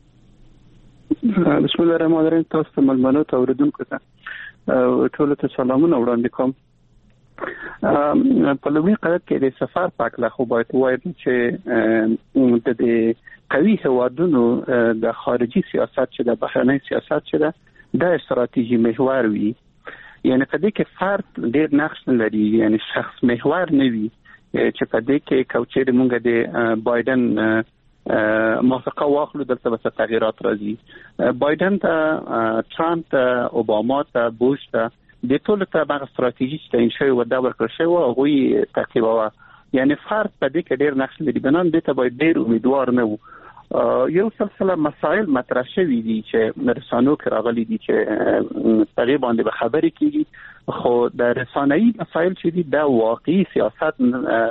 بسم الله الرحمن الرحیم. تاسو ته ملمنو ته اوریدونکو ته ټول ته سلامونه وړاندې کوم. په لومړي قدر کې د سفر په اړه خو باید وایم چې د قوي هوادونو د خارجي سیاست چې د بهرنی سیاست چې ده د استراتیژي محور وي، یعنی په دې کې فرد ډېر نقش نه لري، یعنی شخص محور نه وي چې په دې کې کوچېر مونږ د بایدن موافقه واخلو دلته به تغیرات راځي. بایدن ته، ترامپ ته، اوباما ته، بوش ته د ټول ته هغه استراتیژي چې تعین شوی و دا ورکړل شوی او هغوی تعقیبوه، یعنی فرد په دې کې ډېر نقش لري. بنان دې ته باید ډېر امیدوار نه وو. یو سلسله مسائل مطرح شوي دي چې رسانو کې راغلي دي چې هغې باندې به خبرې کېږي، خو د رسانه‌ایي مسایل چې دي دا واقعي سیاست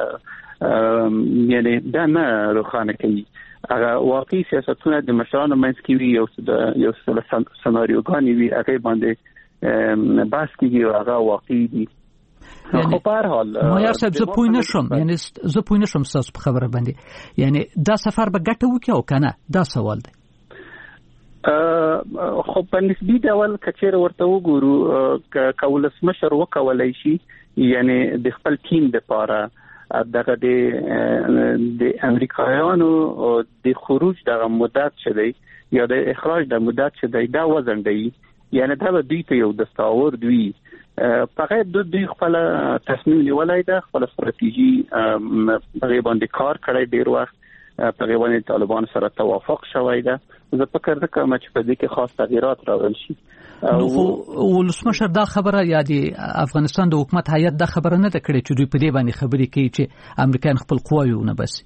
یعنی دا نه روښانه کوي. هغه واقعي سیاستونه د مشرانو منځ کې وي، یو یو سناریوګانې وي، هغې باندې بحث کېږي او هغه واقعي دي. یعنی په هر حال مایار صاحب زه پوه نه شوم، یعنی زه پوه نه شوم تاسو په خبره باندې، یعنی دا سفر به ګټه وکړي او کنه؟ دا سوال دی. خو په نسبي ډول کچېر ورته وګورو که ولسمشر وکولای شي یعنی د خپل ټیم لپاره دغه د د امریکایانو د خروج دغه مدت شې یا د اخراج د مدت شې دا وزن دی، یعنی دا به دوی ته یو دستاورد وي. فقط دو دوی خپل تصمیم نیولای ده، خپل استراتیژي په باندې کار کړی، ډیر وخت په باندې طالبان سره توافق شوی ده. زه فکر کوم چې په دې کې خاص تغیرات راوړل شي. نو ولسمشر دا خبره یا د افغانستان د حکومت هیئت دا خبره نه ده کړې چې دوی په دې باندې خبرې کوي چې امریکایان خپل قواوې ونه باسي؟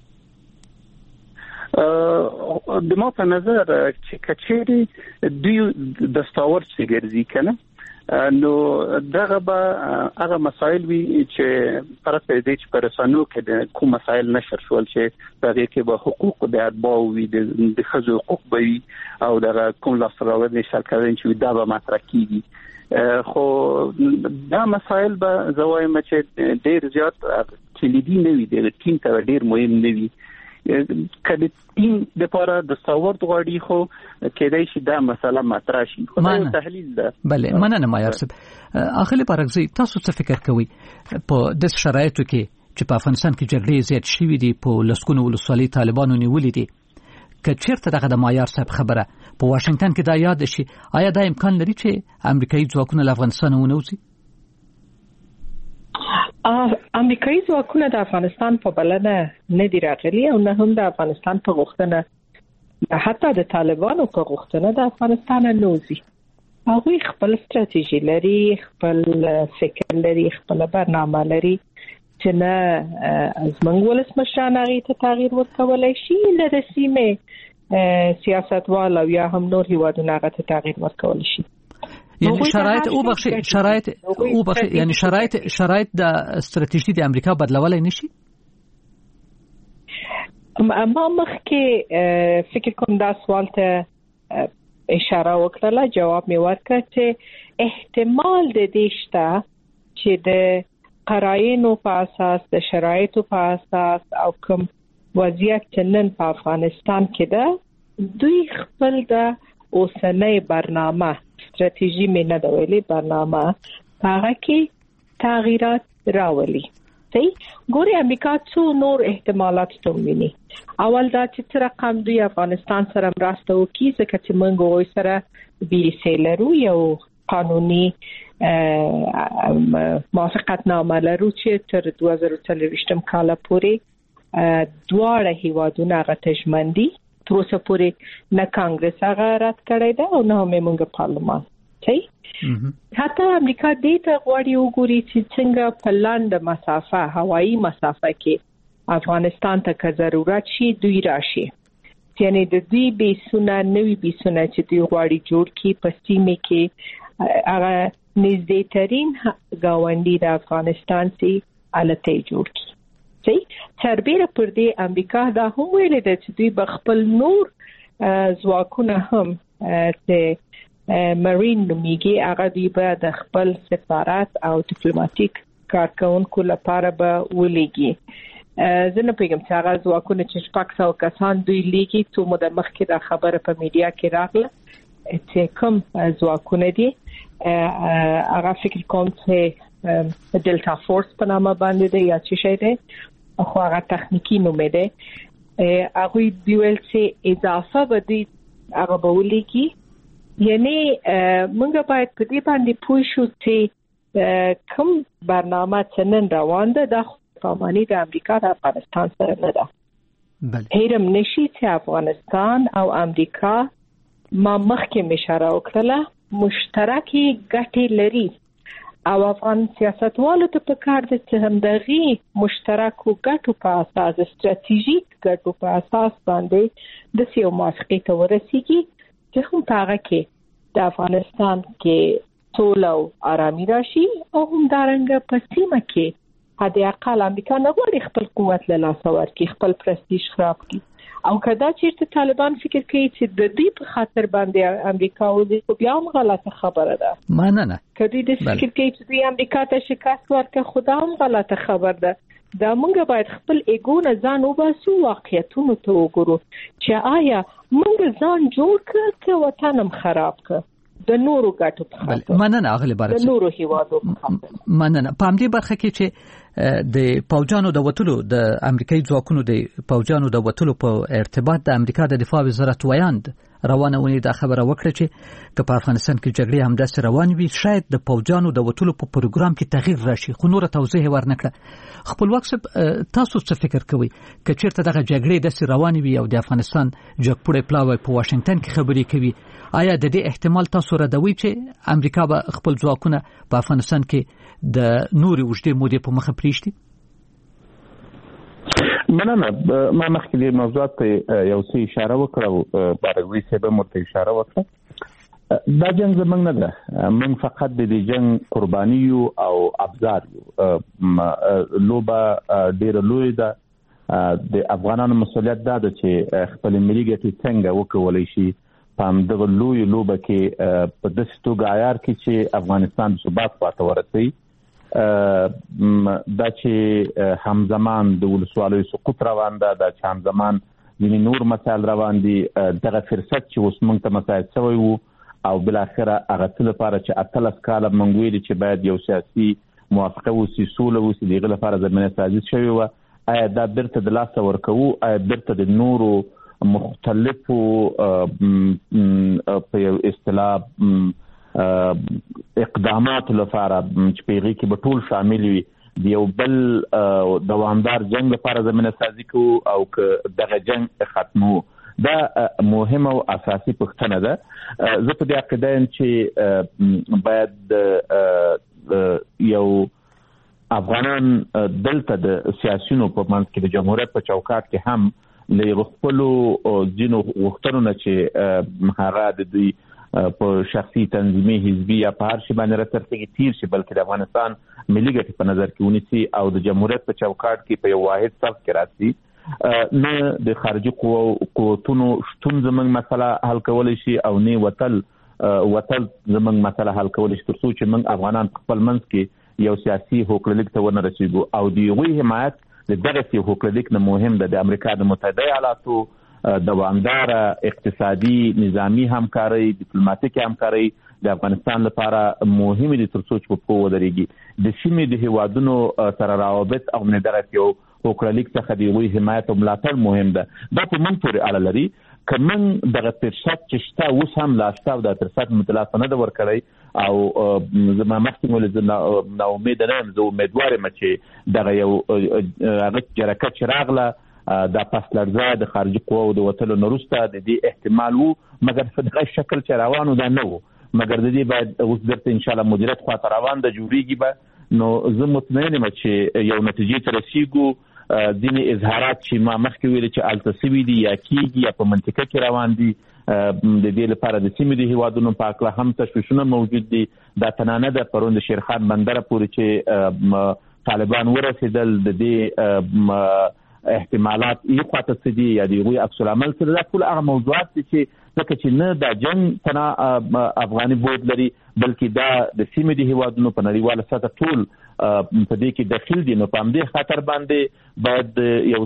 د ما په نظر چې کچېري دوی دستاورد شي ګرځي کنه، نو دغه به هغه مسایل وي چې پرته دې چې پر رسانو کې د کوم مسایل نشر شول چې په دې کې به حقوق د اتباع وي، د ښځو حقوق به وي او دغه کوم لاسته شرکتونه چې دا به مطرح کیږي. خو دا مسایل به زه وایم چې ډېر زیات کلیدي نه وي، د ټیم ته ډېر مهم نه وي. کله ټیم د لپاره د ستاورد غواړي خو کېدای شي دا مسله مطرح شي. خو دا تحلیل ده. بله مننه مایار صاحب. اخلي پرګزي تاسو څه فکر کوئ په د شرایطو کې چې په افغانستان کې جګړې زیات شوې دي، په لسګونو ولسوالۍ طالبانو نیولې دي، که چیرته دغه د مایار صاحب خبره په واشنگټن کې دا یاد شي، آیا دا امکان لري چې امریکایي ځواکونه له افغانستان ونوځي؟ امریکایي ځواکونه د افغانستان په بلنه نه دي راغلي او نه هم د افغانستان په غوښتنه، حتی د طالبانو په غوښتنه د افغانستان نه وځي. هغوی خپل ستراتیژي لري، خپل فکر لري، خپل برنامه لري چې نه زموږ ولسمشران هغې ته تغییر ورکولی شي، نه د سیمې سیاستوال او یا هم نور هیوادونه هغه ته تغییر ورکولی شي. یعنی شرایط او بخشي شرایط او بخشي یعنی شرایط شرایط د استراتیژي د امریکا بدلولای نشي. ما مخکې فکر کوم دا سوال ته اشاره وکړه، جواب می ورکړ چې احتمال د دې شته چې د قراینو په اساس، د شرایطو په اساس او کوم وضعیت نن په افغانستان کې ده، دوی خپل د اوسنۍ برنامه استراتیژي مې نه دا ویلي برنامه هغه کې تغییرات راولي. صحیح ګوري امریکا څو نور احتمالات تومینی. اول دا چې تر رقم دوی افغانستان سره مرسته وکړي ځکه چې موږ وایو سره بي سي لرو، یو قانوني موافقتنامه لرو چې تر دوه زره څلوېښتم کال پورې دواړه هیوادونه هغه ژمن دي. تر اوسه پورې نه کانګرس هغه رد کړی ده او نه هم موږ پارلمان. صحیح حتی امریکا دې ته غواړي وګوري چې څنګه په لاندې مسافه، هوایي مسافه کې افغانستان ته که ضرورت شي دوی راشي. یعنی د دې بیسونه نوي بیسونه چې دوی غواړي جوړ کړي په سیمه کې هغه نږدېترین ګاونډي د افغانستان سي الته جوړ کی صحیح تربیره پر دې امریکا دا هم ویل د چې دوی بخپل نور ځواکونه هم چې مارین نومیږي هغه دوی به د خپل سفارت او ډیپلوماټیک کارکونکو لپاره به ولېږي زه نه پیغام چې هغه ځواکونه چې شپږ سوه کسان دوی لیږي څو موده مخکې دا خبره په میډیا کې راغله چې کوم ځواکونه دي هغه فکر کوم چې دلتا فورس په نامه باندې دی یا څه شی دی خو هغه تخنیکی نوم دی هغه دی ول چې اضافه بدی هغه بولی کی یعنی موږ باید په دې باندې پوه شو چې کوم برنامه څنګه روان ده د قوماني د امریکا د افغانستان سره نه ده بل هیرم نشي چې افغانستان او امریکا ما مخکې اشاره وکړه مشترکي ګټې لري او افغان سیاستوالو ته پکار دي چې همدغه مشترکو ګټو په اساس استراتیژیک ګټو په اساس باندې د سیو موافقه ته ورسیږي چې هم هغه کې د افغانستان کې سوله او آرامي راشي او هم دارنګ په سیمه کې هدا اقل امریکا نه غواړي خپل قوت له لاسه ورکړي خپل پرستیژ خراب کړي او کدا چې طالبان فکر کوي چې د دې په خاطر باندې امریکا او د بیا هم غلطه خبره ده مانه نه کدی د فکر کوي چې د امریکا ته شکست ورکړي خدا هم غلطه خبر ده دا موږ باید خپل ایګو نه ځان وباسو واقعیتونو ته وګورو چې آیا موږ ځان جوړ کړ چې وطن هم خراب کړ د نورو ګټو په خاطر مننه اغلی بارک د نورو هیوادو په خاطر مننه په همدې برخه کې چې د پوجانو د وټلو د امریکایي ځواکونو د پوجانو د وټلو په ارتباط د امریکا د دفاع وزارت ویاند روانه ونی دا خبره وکړه چې په افغانستان کې جګړې هم داسې روان وي شاید د پوجانو د وټلو په پروګرام کې تغییر راشي خو نور توضیح ورنکړه خپلواک صاحب تاسو څه فکر کوئ که چیرته دغه جګړې داسې روان وي او د افغانستان جګپوړی پلاوی په واشنگټن کې خبرې کوي آیا د دې احتمال تاسو ردوي چې امریکا به خپل ځواکونه په افغانستان کې د نوري وجدي مودې په مخه پریشتي مننه ما مخکې د موضوعات یو څه اشاره وکړه بارګوي صاحب مرته اشاره وکړه دا جنگ زمنګ نه ده من فقط د دې جنگ قرباني او ابزار یو لوبه ډیر لوی ده د افغانانو مسولیت دا ده چې خپل ملي ګټې څنګه وکولای شي په دغه لوی لوبه کې په داسې توګه عیار کې چې افغانستان د ثبات خواته ورسوي دا چې همزمان د ولسوالیو سقوط روان ده دا چې همزمان ځینې نور مسایل روان دي دغه فرصت چې اوس موږ ته مساعد شوی وو او بالاخره هغه څه لپاره چې اتلس کاله موږ ویلي چې باید یو سیاسي موافقه وسي سوله وسي دغه لپاره زمینه سازي شوی وه آیا دا بیرته د لاسه ورکوو آیا بیرته د نورو مختلفو په یو اصطلاح اقدامات لپاره چې پیغي کې به ټول شامل وي د یو بل دوامدار جنگ لپاره زمینه سازي کوو او که دغه جنگ ختمو دا مهمه او اساسي پوښتنه ده زه په دې عقیده یم چې باید یو افغانان دلته د سیاسيونو په منځ کې د جمهوریت په چوکاټ کې هم له خپلو ځینو غوښتنو نه چې هغه د دوی په شخصي تنظیمي حزبي یا په هر شي باندې راڅرخي تیر شي بلکې د افغانستان ملي ګټې په نظر کې ونیسي او د جمهوریت په چوکاټ کې په یو واحد صف کې راسي نه د خارجي قوتونو شتون زمنګ مسله حل کولای شي او نه وتل وتل زمنګ مسله حل کولای شي ترڅو چې موږ افغانان خپل منځ کې یو سیاسي حقوقلیک ته ونه رسیدو او د یوې حمایت د دغه حقوقلیک نه مهم ده د امریکا د متحده ایالاتو دوامدار اقتصادي نظامی همکاري ډیپلوماټیک همکاري د افغانستان لپاره مهمه دي ترڅو چې په ودرېږي د سیمې د هیوادونو سره روابط او نه درک یو حقوقلیک څخه دی وی حمایت او ملاتړ مهم ده دا په من پورې اړه لري کمن دغه فرصت چې شته اوس هم لا شته د فرصت متلاف نه د ورکړی او زما مخکې ول نو امید نه یم زه امیدوار یم چې دغه یو هغه جرکت چې راغله دا پس لرزه د خارجي قواو د وټلو نورسته د دې احتمال وو مګر په دغه شکل چې روانو دا نه وو مګر د دې باید اوس درته ان شاء الله مدیریت خواته روان د جوړیږي به نو زه مطمئن یم چې یو نتیجې ته رسیږو ځینې اظهارات چې ما مخکې ویل چې التسوي دي یا کیږي یا په منطقه کې روان دي د دې لپاره د سیمې د هیوادونو په اړه هم تشویشونه موجود دي. دا تنانه د پرون د شیرخان بندر پورې چې طالبان ورسېدل د دې احتمالات یې خاطر څه دي یا د یوې عکس العمل سره دا ټول هغه موضوعات دي چې ځکه چې نه د جنگ تنا افغاني بود لري بلکې دا د سیمې د هیوادونو په نړیواله سطح ټول په دې کې داخل دي. نو په همدې خاطر باندې باید یو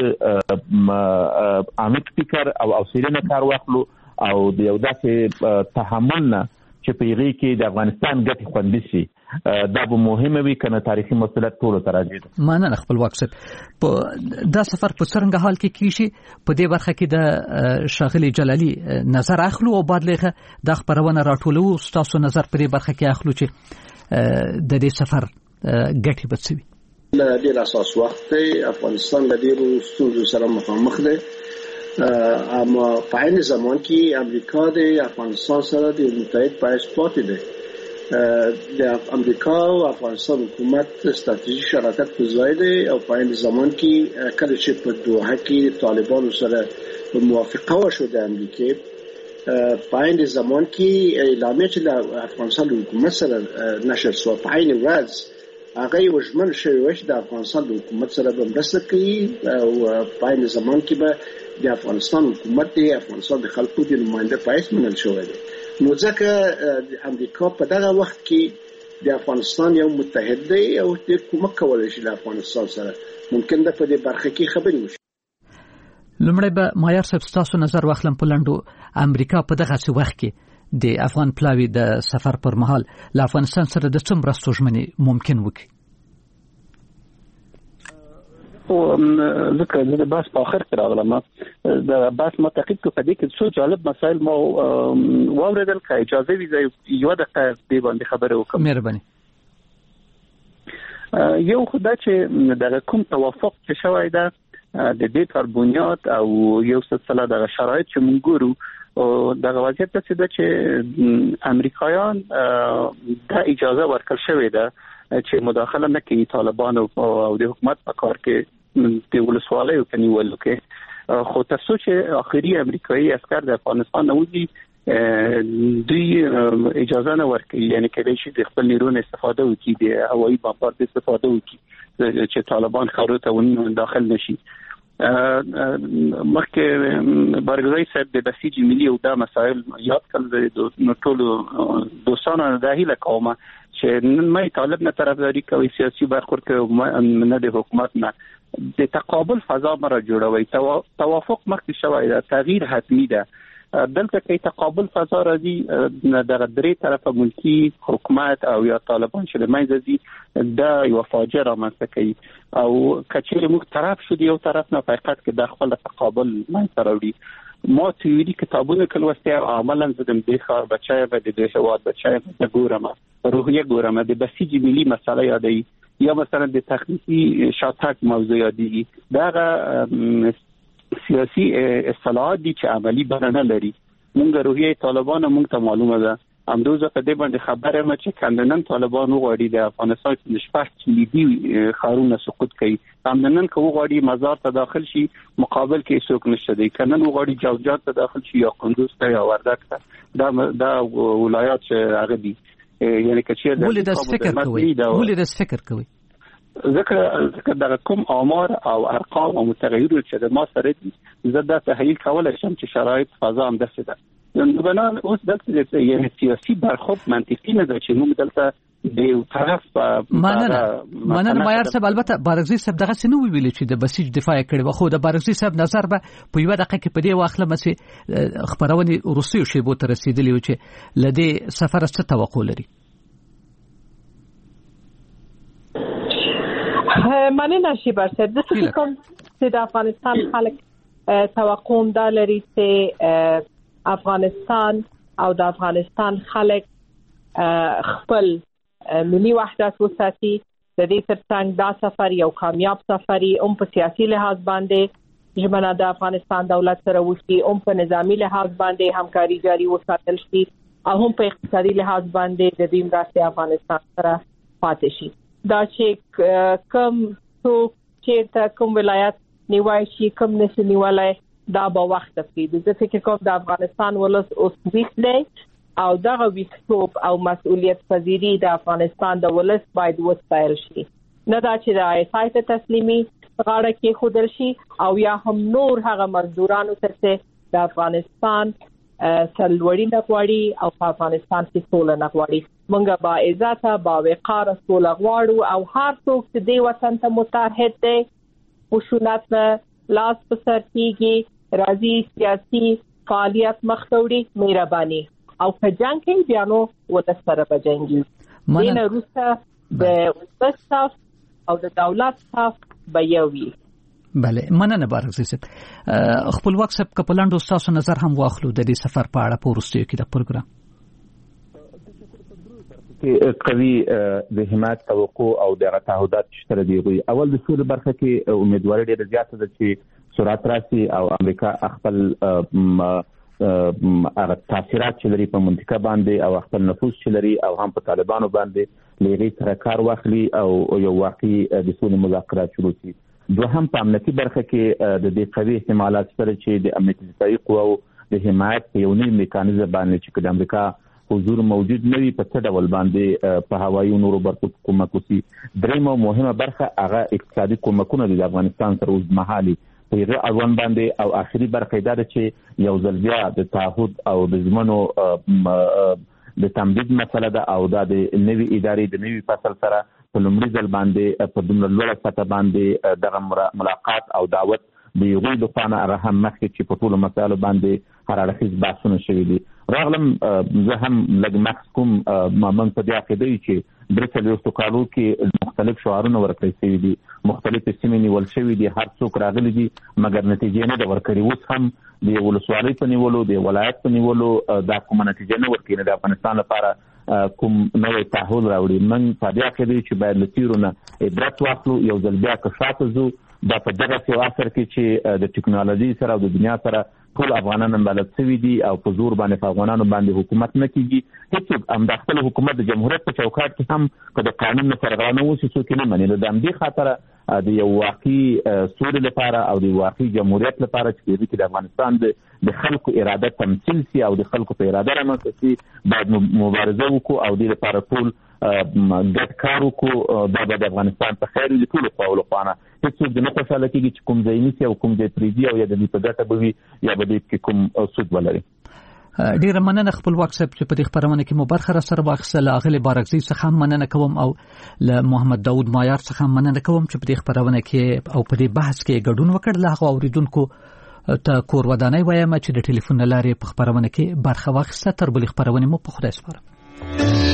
څه عمیق فکر او حوصله کار واخلو او د یو داسې تحمل نه چې په هغې کې د افغانستان ګټې خوندي شي. دا به مهمه وي کنه تاریخي مسؤلیت ټولو ته راځي. مننه خپلواک صاحب. په دا سفر په څرنګه حال کې کیږي په دې برخه کې د شاغلي جلالي نظر اخلو او بعد لغه د خبرونه راټولو تاسو نظر په دې برخه کې اخلو چې د دې سفر ګټې به څه وي. له دې اساس وخت افغانستان له ډېرو ستونزو سره مخامخ دی، اما په عین زمان کې امریکا د افغانستان سره د متحد پایس پاتې دی. د امریکا او افغانستان حکومت ستراتیژیک شراکت په ځای دی او په عین زمان کې کله چې په دوحه کې طالبانو سره موافقه وشو د امریکا په عین زمان کې اعلامیه چې د افغانستان حکومت سره نشر شو په عین ورځ هغه یو ژمن شوی و چې د افغانستان د حکومت سره به مرسته کوي او په عین زمان کې به د افغانستان حکومت د افغانستان د خلکو د نماینده پایس منل شوی دی. نو ځکه د امریکا په دغه وخت کې د افغانستان یو متحد دی او د کومک کولای شي د افغانستان سره ممکن ده په دې برخه کې خبرې وشي. لمړی به مایار صاحب تاسو نظر واخلم په لنډو امریکا په دغه وخت کې د افغان پلاوی د سفر پر مهال له افغانستان سره د څومره مرستو ژمنې ممکن وکړي؟ او ذکر د بحث په اخر کې راغلم د بحث متقید کو په دې کې څو جالب مسایل مو واوریدل که اجازه وي یو دقیقه دې باندې خبرې وکړم. مهرباني. یو خدای چې د کوم توافق چې شوی ده د دې پر بنیاد او یو سلسله د شرایط چې موږ ګورو او د وضعیت څخه د چې امریکایان د اجازه ورکړل شوې ده چې مداخله نه کوي طالبان او د حکومت په کار کې د ولسوالیو په نیولو کې، خو تر څو چې اخري امریکایي عسكر د افغانستان نوځي دوی اجازه نه ورکوي، یعنی کله چې د خپل نیرون استفاده وکړي د هوایي بمبارد استفاده وکړي چې طالبان خارو ته داخل نشي. مخکې بارګزای صاحب د بسیج ملي او د مسایل یاد کړل د ټولو دوستانو د هیله کومه چې نن مې طالب نه طرفداري کوي سیاسي برخورد کوي نه د حکومت نه د تقابل فضا مره جوړوي. توافق مخکې شوی دا تغییر حتمی ده دلته کې تقابل فضا راځي د درې طرفه ملکی حکومت او یا طالبان چې لمایځي دا یو فاجعه رامنځته کوي او کچېره موږ طرف شو دی یو طرف نه حقیقت کې د خپل تقابل منځ راوړي. ما تیوري کتابونه کلوسته عملاً زدم د خار بچای به د هواد بچای د ګورم روحیه ګورم د بسیج ملي مسله یادې یا مثلا د تخنیکی شاتک موضوع یادې دا سیاسي اصلاحات دي چې عملی بڼه نه لري. موږ روحیه طالبان موږ ته معلومه ده امروز په دې باندې خبره مې چې کندنن طالبان وغواړي د افغانستان د شپږ کلیدي خارونه سقوط کوي، کندنن کو وغواړي مزار ته داخل شي مقابل کې څوک نشته دی، کندن وغواړي جوزجان ته داخل شي یا کندوز ته یا وردګ ته دا دا ولایات چې هغه دي یعنی کچې د ولې د فکر کوي ولې د فکر کوي ذکر ذکر د کوم آمار او ارقام او متغیرات چې د ما سره دي زه دا تحلیل کولای شم چې شرایط فضا هم داسې ده. نو بنان اوس دلته یعنی سیاسي برخورد منطقي نه ده چې موږ دلته د یو طرف په مننه مننه مایار صاحب البته بارغزي صاحب دغه څه نو ویل چې د بسیج دفاع کړي خو د بارغزي صاحب نظر به په یو دقیقه کې په دې واخله مې خبرونه روسي شی بو تر رسیدلی و چې لدې سفر څه توقع لري. مننه شیبر صاحب د څه کوم چې د افغانستان خلک توقع دا لري چې افغانستان او د افغانستان خلک خپل ملي وحدت وساتي. د دې ترڅنګ دا سفر یو کامیاب سفر هم په سیاسي لحاظ باندې ژمنه د افغانستان دولت سره وشي، هم په نظامی لحاظ باندې همکاري جاري وساتل شي او هم په اقتصادي لحاظ باندې د دې مرستې افغانستان سره پاتې شي. دا چې کوم څوک چې کوم ولایت نیوای شي کوم نشي نیولای دا به وخت پریږدي. زه فکر کوم د افغانستان ولس اوس ویښ دی او دغه ویښتوب او مسؤلیت پذیری د افغانستان د ولس باید وستایل شي، نه دا چې د آی اس آی ته تسلیمي غاړه کې خودل شي او یا هم نور هغه مزدورانو ته چې د افغانستان سرلوړی نه غواړي او په افغانستان کې سوله نه غواړي. موږ با عزت با وقار سوله غواړو او هر څوک چې د وطن ته متحد دی خشونت لاس په سر کېږي، راځي سیاسي فعالیت مختوړي مهرباني او که جنگ کوي بیا نو ولس سره به جنګي. دینه روسه د وسط او د دولت صاف به یو وي. بله مننه بارغزي صاحب. خپلواک صاحب کپلاند تاسو نظر هم واخلو د دې سفر په اړه په وروستیو کې د پروګرام قوي د حمایت توقع او د تعهدات شته دی. اول د سولې برخه کې امیدواري ډېره زیاته ده چې سرعت راسي او امریکا خپل هغه تاثیرات چې لري په منطقه باندې او خپل نفوذ چې لري او هم په طالبانو باندې لغوي سره کار واخلي او یو واقعي د سولې مذاکرات شروع شي. دوهم په امنیتي برخه کې د دې قوي احتمالات سره چې د امنیتي دفاعي قواو د حمایت یو نوی میکانیزم باندې چې د امریکا حضور موجود نه وي په څه ډول باندې په هوایي نورو برخو کومک وکړي. درېمه مهمه برخه هغه اقتصادي کومکونه د افغانستان سره اوږدمهالي په هغه اړوند باندې او آخري برخه دا ده چې یو ځل بیا د تعهد او د ضمنو د تمدید مسله ده او دا د نوي ادارې د نوي فصل سره په لومړي ځل باندې په دومره لوړه سطح باندې دغه ملاقات او دعوت د یوې د خانه رحم مخکې چې په ټولو مسایلو باندې هر اړخیز بحثونه شوي دي. راغلم زه هم لږ مخکې کوم موږ په دې عقیده یو چې درې څلوېښتو کالو کې مختلف شعارونه ورکړل شوي دي، مختلفې سیمې نیول شوي دي، هر څوک راغلي دي مګر نتیجې نه ده ورکړې. اوس هم د ولسوالۍ په نیولو د ولایت په نیولو دا کومه نتیجه نه ورکوي، نه د افغانستان لپاره کوم نوی تعهد راوړي. موږ په دې عقیده یو چې باید له تیرو نه عبرت واخلو، یو ځل بیا که شاته ځو دا په دغه څه اثر کې چې د ټکنالوژي سره او د دنیا سره ټول افغانان بلد شوي دي او په زور باندې په افغانانو باندې حکومت نه کیږي. هیڅوک هم د خپل حکومت د جمهوریت په چوکاټ کې هم که د قانون نه سرغړونه وشي څوک نه مني. د همدې خاطره د یو واقعي سولې لپاره او د واقعي جمهوریت لپاره چې په کې د افغانستان د خلکو اراده تمثیل شي او د خلکو په اراده رامنځته شي باید مبارزه وکړو او د لپاره ټول ګډ کار وکړو. دا به د افغانستان په خیر د ټولو خواو له خوا نه هیڅوک د نه خوشحاله کېږي چې کوم ځای نیسي او کوم ځای پرېږدي او یا د دې په ګټه به وي یا به دې کې کوم سود ولري. ډیره مننه خپلواک صاحب چې په دې خبرونه کې مو برخه را سره واخیستله. اغلې بارغزي څخه هم مننه کوم او له محمد داود مایار څخه هم مننه کوم چې په دې خبرونه کې او په دې بحث کې ګډون وکړ. له هغو اوریدونکو ته کور ودانۍ وایم چې د ټلیفون له لارې په خبرونه کې برخه واخیسته. تر بلې خبرونې مو په خدای سپارم.